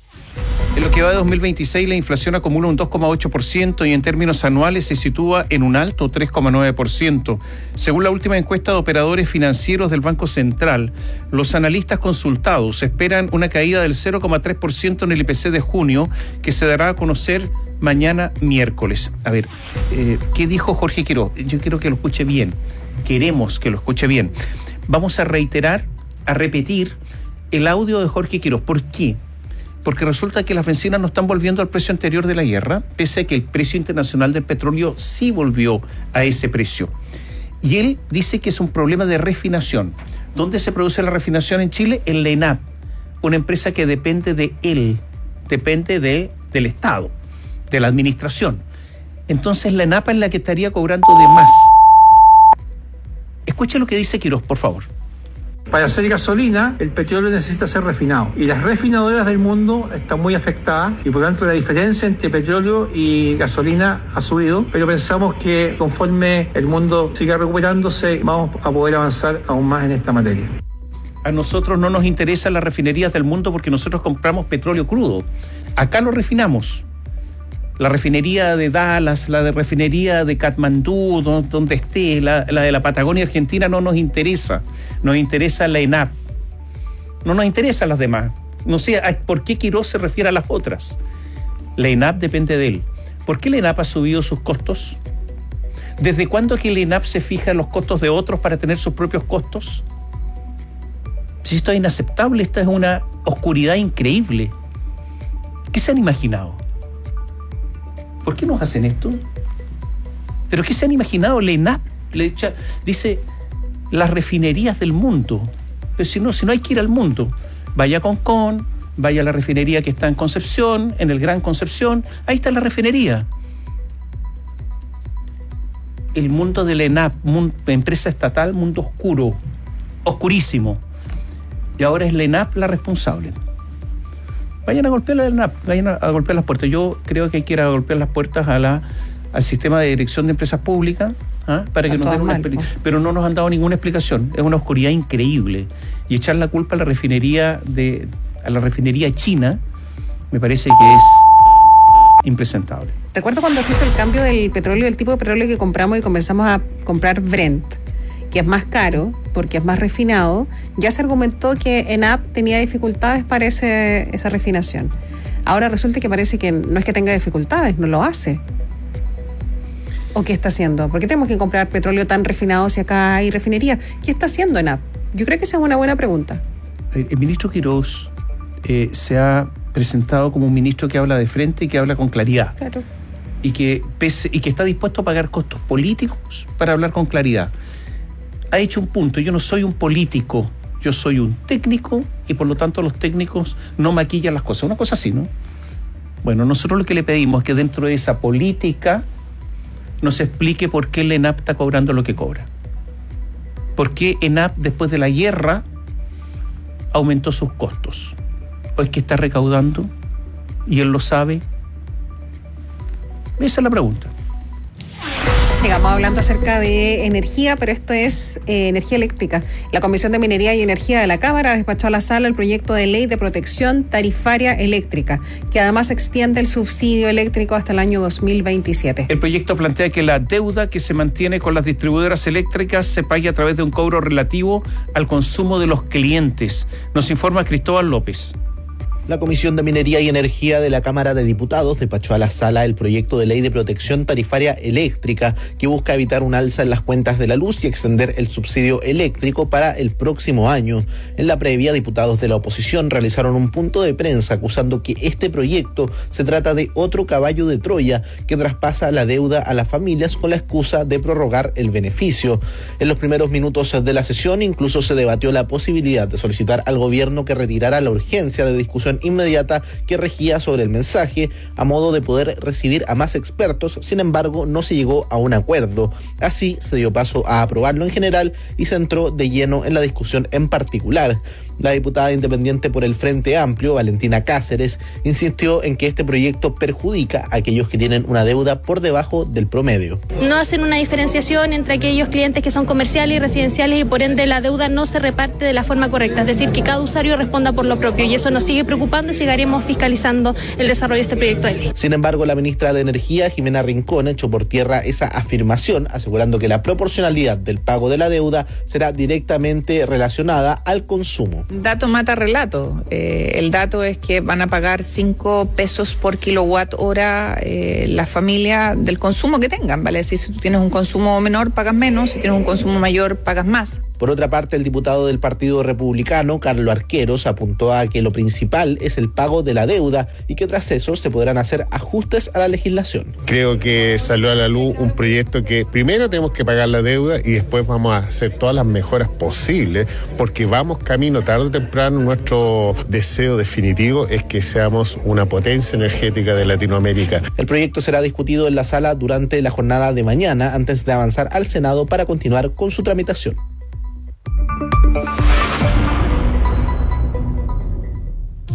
[SPEAKER 3] En lo que va de dos mil veintiséis, la inflación acumula un dos coma ocho por ciento y en términos anuales se sitúa en un alto tres coma nueve por ciento. Según la última encuesta de operadores financieros del Banco Central, los analistas consultados esperan una caída del cero coma tres por ciento en el I P C de junio, que se dará a conocer mañana miércoles. A ver, eh, ¿qué dijo Jorge Quirós? Yo quiero que lo escuche bien. Queremos que lo escuche bien. Vamos a reiterar, a repetir el audio de Jorge Quirós. ¿Por qué? Porque resulta que las bencinas no están volviendo al precio anterior de la guerra, pese a que el precio internacional del petróleo sí volvió a ese precio. Y él dice que es un problema de refinación. ¿Dónde se produce la refinación en Chile? En la ENAP, una empresa que depende de él, depende de, del Estado, de la administración. Entonces la ENAP es la que estaría cobrando de más. Escuche lo que dice Quirós, por favor.
[SPEAKER 18] Para hacer gasolina, el petróleo necesita ser refinado. Y las refinadoras del mundo están muy afectadas y por lo tanto la diferencia entre petróleo y gasolina ha subido. Pero pensamos que conforme el mundo siga recuperándose, vamos a poder avanzar aún más en esta materia.
[SPEAKER 3] A nosotros no nos interesan las refinerías del mundo porque nosotros compramos petróleo crudo. Acá lo refinamos. La refinería de Dallas, la de refinería de Katmandú, donde esté, la, la de la Patagonia Argentina no nos interesa. Nos interesa la ENAP. No nos interesan las demás. No sé por qué Quirós se refiere a las otras. La ENAP depende de él. ¿Por qué la ENAP ha subido sus costos? ¿Desde cuándo que la ENAP se fija en los costos de otros para tener sus propios costos? Si esto es inaceptable, esta es una oscuridad increíble. ¿Qué se han imaginado? ¿Por qué nos hacen esto? ¿Pero qué se han imaginado? La ENAP le echa, dice las refinerías del mundo. Pero si no, si no hay que ir al mundo, vaya a Concón, vaya a la refinería que está en Concepción, en el Gran Concepción, ahí está la refinería. El mundo de la ENAP, mundo, empresa estatal, mundo oscuro, oscurísimo. Y ahora es la ENAP la responsable. Vayan a golpear la ENAP, vayan a, a golpear las puertas. Yo creo que hay que ir a golpear las puertas a la, al sistema de dirección de empresas públicas, ¿ah? Para que nos den una explicación. Pero no nos han dado ninguna explicación. Es una oscuridad increíble. Y echar la culpa a la refinería de, a la refinería china, me parece que es impresentable.
[SPEAKER 1] Recuerdo cuando se hizo el cambio del petróleo, el tipo de petróleo que compramos y comenzamos a comprar Brent, que es más caro porque es más refinado, ya se argumentó que ENAP tenía dificultades para ese, esa refinación. Ahora resulta que parece que no es que tenga dificultades, no lo hace. ¿O qué está haciendo? ¿Por qué tenemos que comprar petróleo tan refinado si acá hay refinería? ¿Qué está haciendo ENAP? Yo creo que esa es una buena pregunta.
[SPEAKER 3] El, el ministro Quirós eh, se ha presentado como un ministro que habla de frente y que habla con claridad.
[SPEAKER 1] Claro.
[SPEAKER 3] Y que, pese, y que está dispuesto a pagar costos políticos para hablar con claridad. Ha hecho un punto, yo no soy un político, yo soy un técnico y por lo tanto los técnicos no maquillan las cosas, una cosa así, ¿no? Bueno, nosotros lo que le pedimos es que dentro de esa política nos explique por qué el ENAP está cobrando lo que cobra. ¿Por qué ENAP después de la guerra aumentó sus costos? ¿O es que está recaudando y él lo sabe? Esa es la pregunta.
[SPEAKER 1] Sigamos hablando acerca de energía, pero esto es eh, energía eléctrica. La Comisión de Minería y Energía de la Cámara despachó a la sala el proyecto de ley de protección tarifaria eléctrica, que además extiende el subsidio eléctrico hasta el año dos mil veintisiete.
[SPEAKER 3] El proyecto plantea que la deuda que se mantiene con las distribuidoras eléctricas se pague a través de un cobro relativo al consumo de los clientes. Nos informa Cristóbal López.
[SPEAKER 4] La Comisión de Minería y Energía de la Cámara de Diputados despachó a la sala el proyecto de ley de protección tarifaria eléctrica que busca evitar un alza en las cuentas de la luz y extender el subsidio eléctrico para el próximo año. En la previa, diputados de la oposición realizaron un punto de prensa acusando que este proyecto se trata de otro caballo de Troya que traspasa la deuda a las familias con la excusa de prorrogar el beneficio. En los primeros minutos de la sesión incluso se debatió la posibilidad de solicitar al gobierno que retirara la urgencia de discusión inmediata que regía sobre el mensaje a modo de poder recibir a más expertos. Sin embargo, no se llegó a un acuerdo. Así se dio paso a aprobarlo en general y se entró de lleno en la discusión en particular. La diputada independiente por el Frente Amplio, Valentina Cáceres, insistió en que este proyecto perjudica a aquellos que tienen una deuda por debajo del promedio.
[SPEAKER 5] No hacen una diferenciación entre aquellos clientes que son comerciales y residenciales y por ende la deuda no se reparte de la forma correcta, es decir, que cada usuario responda por lo propio, y eso nos sigue preocupando y seguiremos fiscalizando el desarrollo de este proyecto de ley.
[SPEAKER 4] Sin embargo, la ministra de Energía, Jimena Rincón, echó por tierra esa afirmación, asegurando que la proporcionalidad del pago de la deuda será directamente relacionada al consumo.
[SPEAKER 6] Dato mata relato. Eh, el dato es que van a pagar cinco pesos por kilowatt hora eh, la familia del consumo que tengan, ¿vale? Es decir, si tú tienes un consumo menor, pagas menos, si tienes un consumo mayor, pagas más.
[SPEAKER 4] Por otra parte, el diputado del Partido Republicano, Carlos Arqueros, apuntó a que lo principal es el pago de la deuda y que tras eso se podrán hacer ajustes a la legislación.
[SPEAKER 7] Creo que salió a la luz un proyecto que primero tenemos que pagar la deuda y después vamos a hacer todas las mejoras posibles, porque vamos camino, tarde o temprano, nuestro deseo definitivo es que seamos una potencia energética de Latinoamérica.
[SPEAKER 4] El proyecto será discutido en la sala durante la jornada de mañana antes de avanzar al Senado para continuar con su tramitación.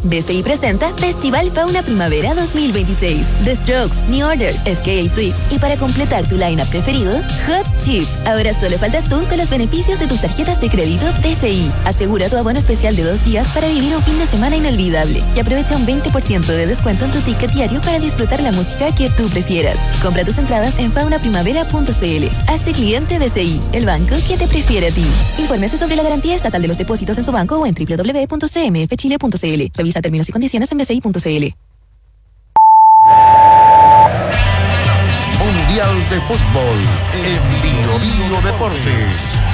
[SPEAKER 25] B C I presenta Festival Fauna Primavera dos mil veintiséis. The Strokes, New Order, F K A Twigs y para completar tu line-up preferido, Hot Chip. Ahora solo faltas tú con los beneficios de tus tarjetas de crédito B C I. Asegura tu abono especial de dos días para vivir un fin de semana inolvidable y aprovecha un veinte por ciento de descuento en tu ticket diario para disfrutar la música que tú prefieras. Compra tus entradas en fauna primavera punto c l. Hazte cliente B C I, el banco que te prefiere a ti. Infórmese sobre la garantía estatal de los depósitos en su banco o en doble u doble u doble u punto c m f chile punto c l. Revisa términos y condiciones en b c i punto c l.
[SPEAKER 27] Mundial de Fútbol en Bio Bio Deportes.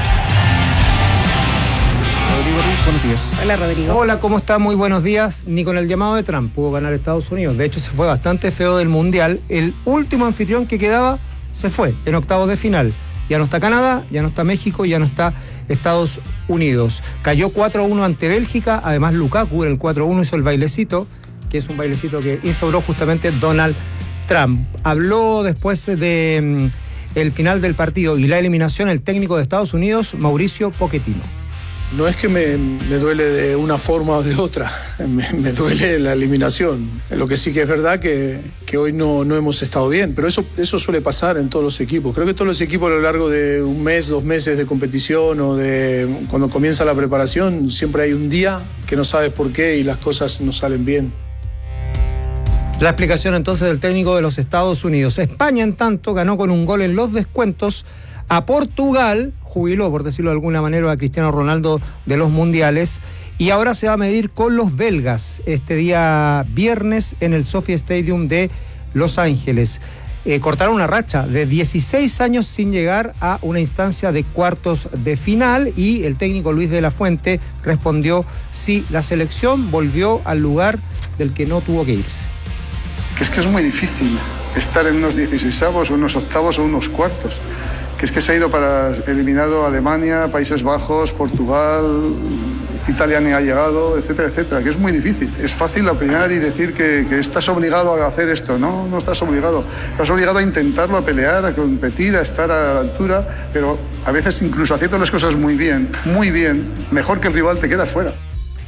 [SPEAKER 3] Rodrigo Ruiz, buenos días.
[SPEAKER 1] Hola, Rodrigo.
[SPEAKER 8] Hola, ¿cómo está? Muy buenos días. Ni con el llamado de Trump pudo ganar Estados Unidos. De hecho, se fue bastante feo del Mundial. El último anfitrión que quedaba se fue en octavos de final. Ya no está Canadá, ya no está México, ya no está Estados Unidos. Cayó cuatro a uno ante Bélgica. Además, Lukaku en el cuatro a uno hizo el bailecito, que es un bailecito que instauró justamente Donald Trump. Habló después de mm, el final del partido y la eliminación el técnico de Estados Unidos, Mauricio Pochettino.
[SPEAKER 9] No es que me, me duele de una forma o de otra, me, me duele la eliminación. Lo que sí que es verdad que, que hoy no, no hemos estado bien, pero eso, eso suele pasar en todos los equipos. Creo que todos los equipos a lo largo de un mes, dos meses de competición o de cuando comienza la preparación, siempre hay un día que no sabes por qué y las cosas no salen bien.
[SPEAKER 8] La explicación entonces del técnico de los Estados Unidos. España, en tanto, ganó con un gol en los descuentos a Portugal, jubiló, por decirlo de alguna manera, a Cristiano Ronaldo de los mundiales, y ahora se va a medir con los belgas este día viernes en el Sophie Stadium de Los Ángeles. Eh, cortaron una racha de dieciséis años sin llegar a una instancia de cuartos de final, y el técnico Luis de la Fuente respondió: sí, la selección volvió al lugar del que no tuvo que irse.
[SPEAKER 10] Que es que es muy difícil estar en unos dieciseisavos o unos octavos o unos cuartos. Que es que se ha ido para eliminado Alemania, Países Bajos, Portugal, Italia ni ha llegado, etcétera, etcétera, que es muy difícil. Es fácil opinar y decir que, que estás obligado a hacer esto. No, no estás obligado. Estás obligado a intentarlo, a pelear, a competir, a estar a la altura, pero a veces incluso haciendo las cosas muy bien, muy bien, mejor que el rival te quedas fuera.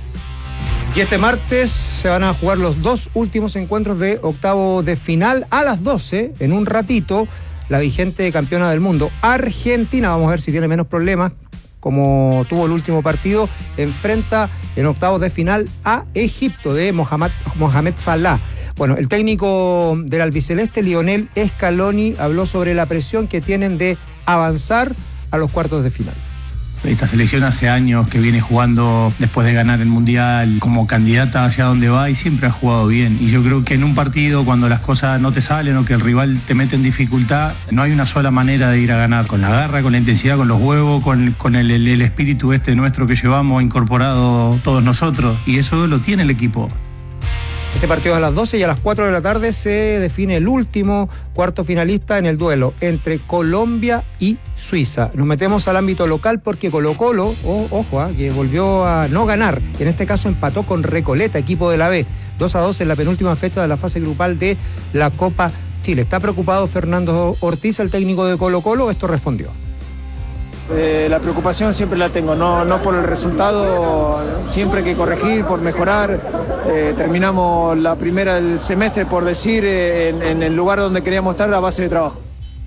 [SPEAKER 8] Y este martes se van a jugar los dos últimos encuentros de octavo de final a las doce, en un ratito. La vigente campeona del mundo, Argentina, vamos a ver si tiene menos problemas, como tuvo el último partido, enfrenta en octavos de final a Egipto de Mohamed, Mohamed Salah. Bueno, el técnico del albiceleste, Lionel Scaloni, habló sobre la presión que tienen de avanzar a los cuartos de final.
[SPEAKER 12] Esta selección hace años que viene jugando después de ganar el Mundial como candidata hacia donde va y siempre ha jugado bien. Y yo creo que en un partido, cuando las cosas no te salen o que el rival te mete en dificultad, no hay una sola manera de ir a ganar. Con la garra, con la intensidad, con los huevos, con, con el, el, el espíritu este nuestro que llevamos incorporado todos nosotros. Y eso lo tiene el equipo.
[SPEAKER 8] Ese partido es a las doce, y a las cuatro de la tarde se define el último cuarto finalista en el duelo entre Colombia y Suiza. Nos metemos al ámbito local porque Colo-Colo, oh, ojo, ah, que volvió a no ganar. En este caso empató con Recoleta, equipo de la B, dos a dos en la penúltima fecha de la fase grupal de la Copa Chile. ¿Está preocupado Fernando Ortiz, el técnico de Colo-Colo? Esto respondió.
[SPEAKER 13] Eh, la preocupación siempre la tengo, no, no por el resultado, siempre hay que corregir, por mejorar. Eh, terminamos la primera del semestre, por decir, eh, en, en el lugar donde queríamos estar a base de trabajo.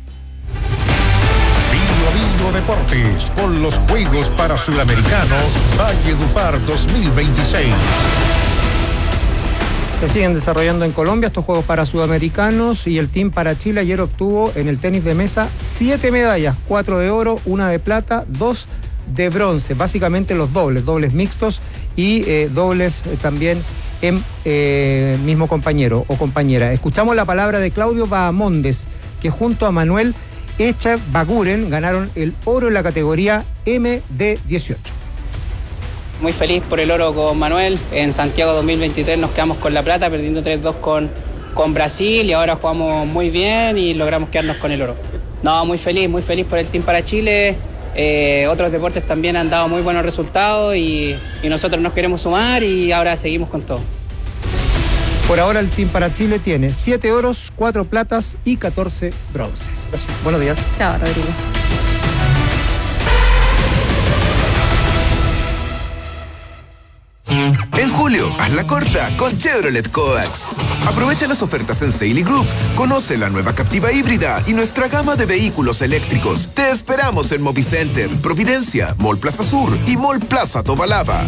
[SPEAKER 27] Bio Bio Deportes, con los Juegos para Sudamericanos Valledupar dos mil veintiséis.
[SPEAKER 8] Se siguen desarrollando en Colombia estos Juegos para Sudamericanos, y el Team para Chile ayer obtuvo en el tenis de mesa siete medallas, cuatro de oro, una de plata, dos de bronce, básicamente los dobles, dobles mixtos y eh, dobles eh, también en eh, mismo compañero o compañera. Escuchamos la palabra de Claudio Bahamondes, que junto a Manuel Echebaguren ganaron el oro en la categoría eme de dieciocho.
[SPEAKER 16] Muy feliz por el oro con Manuel. En Santiago dos mil veintitrés nos quedamos con la plata, perdiendo tres dos con, con Brasil, y ahora jugamos muy bien y logramos quedarnos con el oro. No, muy feliz, muy feliz por el Team para Chile. Eh, otros deportes también han dado muy buenos resultados y, y nosotros nos queremos sumar y ahora seguimos con todo.
[SPEAKER 8] Por ahora el Team para Chile tiene siete oros, cuatro platas y catorce bronces. Gracias. Buenos días.
[SPEAKER 1] Chao, Rodrigo.
[SPEAKER 27] Mm.
[SPEAKER 11] En julio, haz la corta con Chevrolet Coax. Aprovecha las ofertas en Seily Group. Conoce la nueva Captiva híbrida y nuestra gama de vehículos eléctricos. Te esperamos en Movicenter, Providencia, Mall Plaza Sur y Mall Plaza Tobalaba.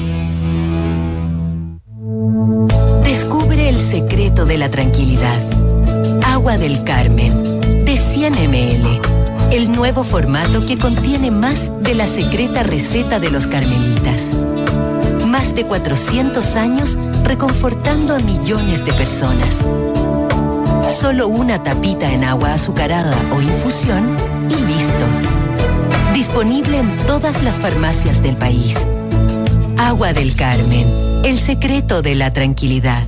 [SPEAKER 14] Descubre el secreto de la tranquilidad. Agua del Carmen, de cien mililitros. El nuevo formato que contiene más de la secreta receta de los carmelitas. Más de cuatrocientos años reconfortando a millones de personas. Solo una tapita en agua azucarada o infusión y listo. Disponible en todas las farmacias del país. Agua del Carmen, el secreto de la tranquilidad.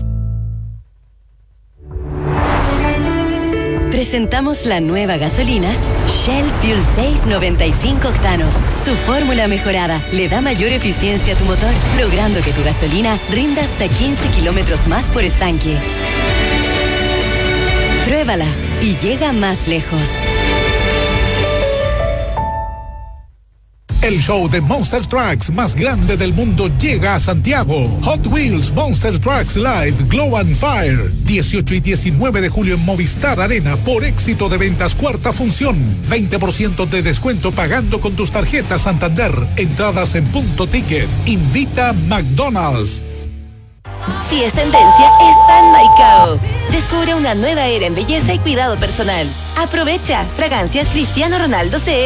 [SPEAKER 25] Presentamos la nueva gasolina Shell Fuel Safe noventa y cinco octanos. Su fórmula mejorada le da mayor eficiencia a tu motor, logrando que tu gasolina rinda hasta quince kilómetros más por estanque. Pruébala y llega más lejos.
[SPEAKER 15] El show de Monster Trucks más grande del mundo llega a Santiago. Hot Wheels Monster Trucks Live Glow and Fire. dieciocho y diecinueve de julio en Movistar Arena por éxito de ventas cuarta función. veinte por ciento de descuento pagando con tus tarjetas Santander. Entradas en punto ticket. Invita McDonald's.
[SPEAKER 25] Si es tendencia, está en Maicao. Descubre una nueva era en belleza y cuidado personal. Aprovecha. Fragancias Cristiano Ronaldo C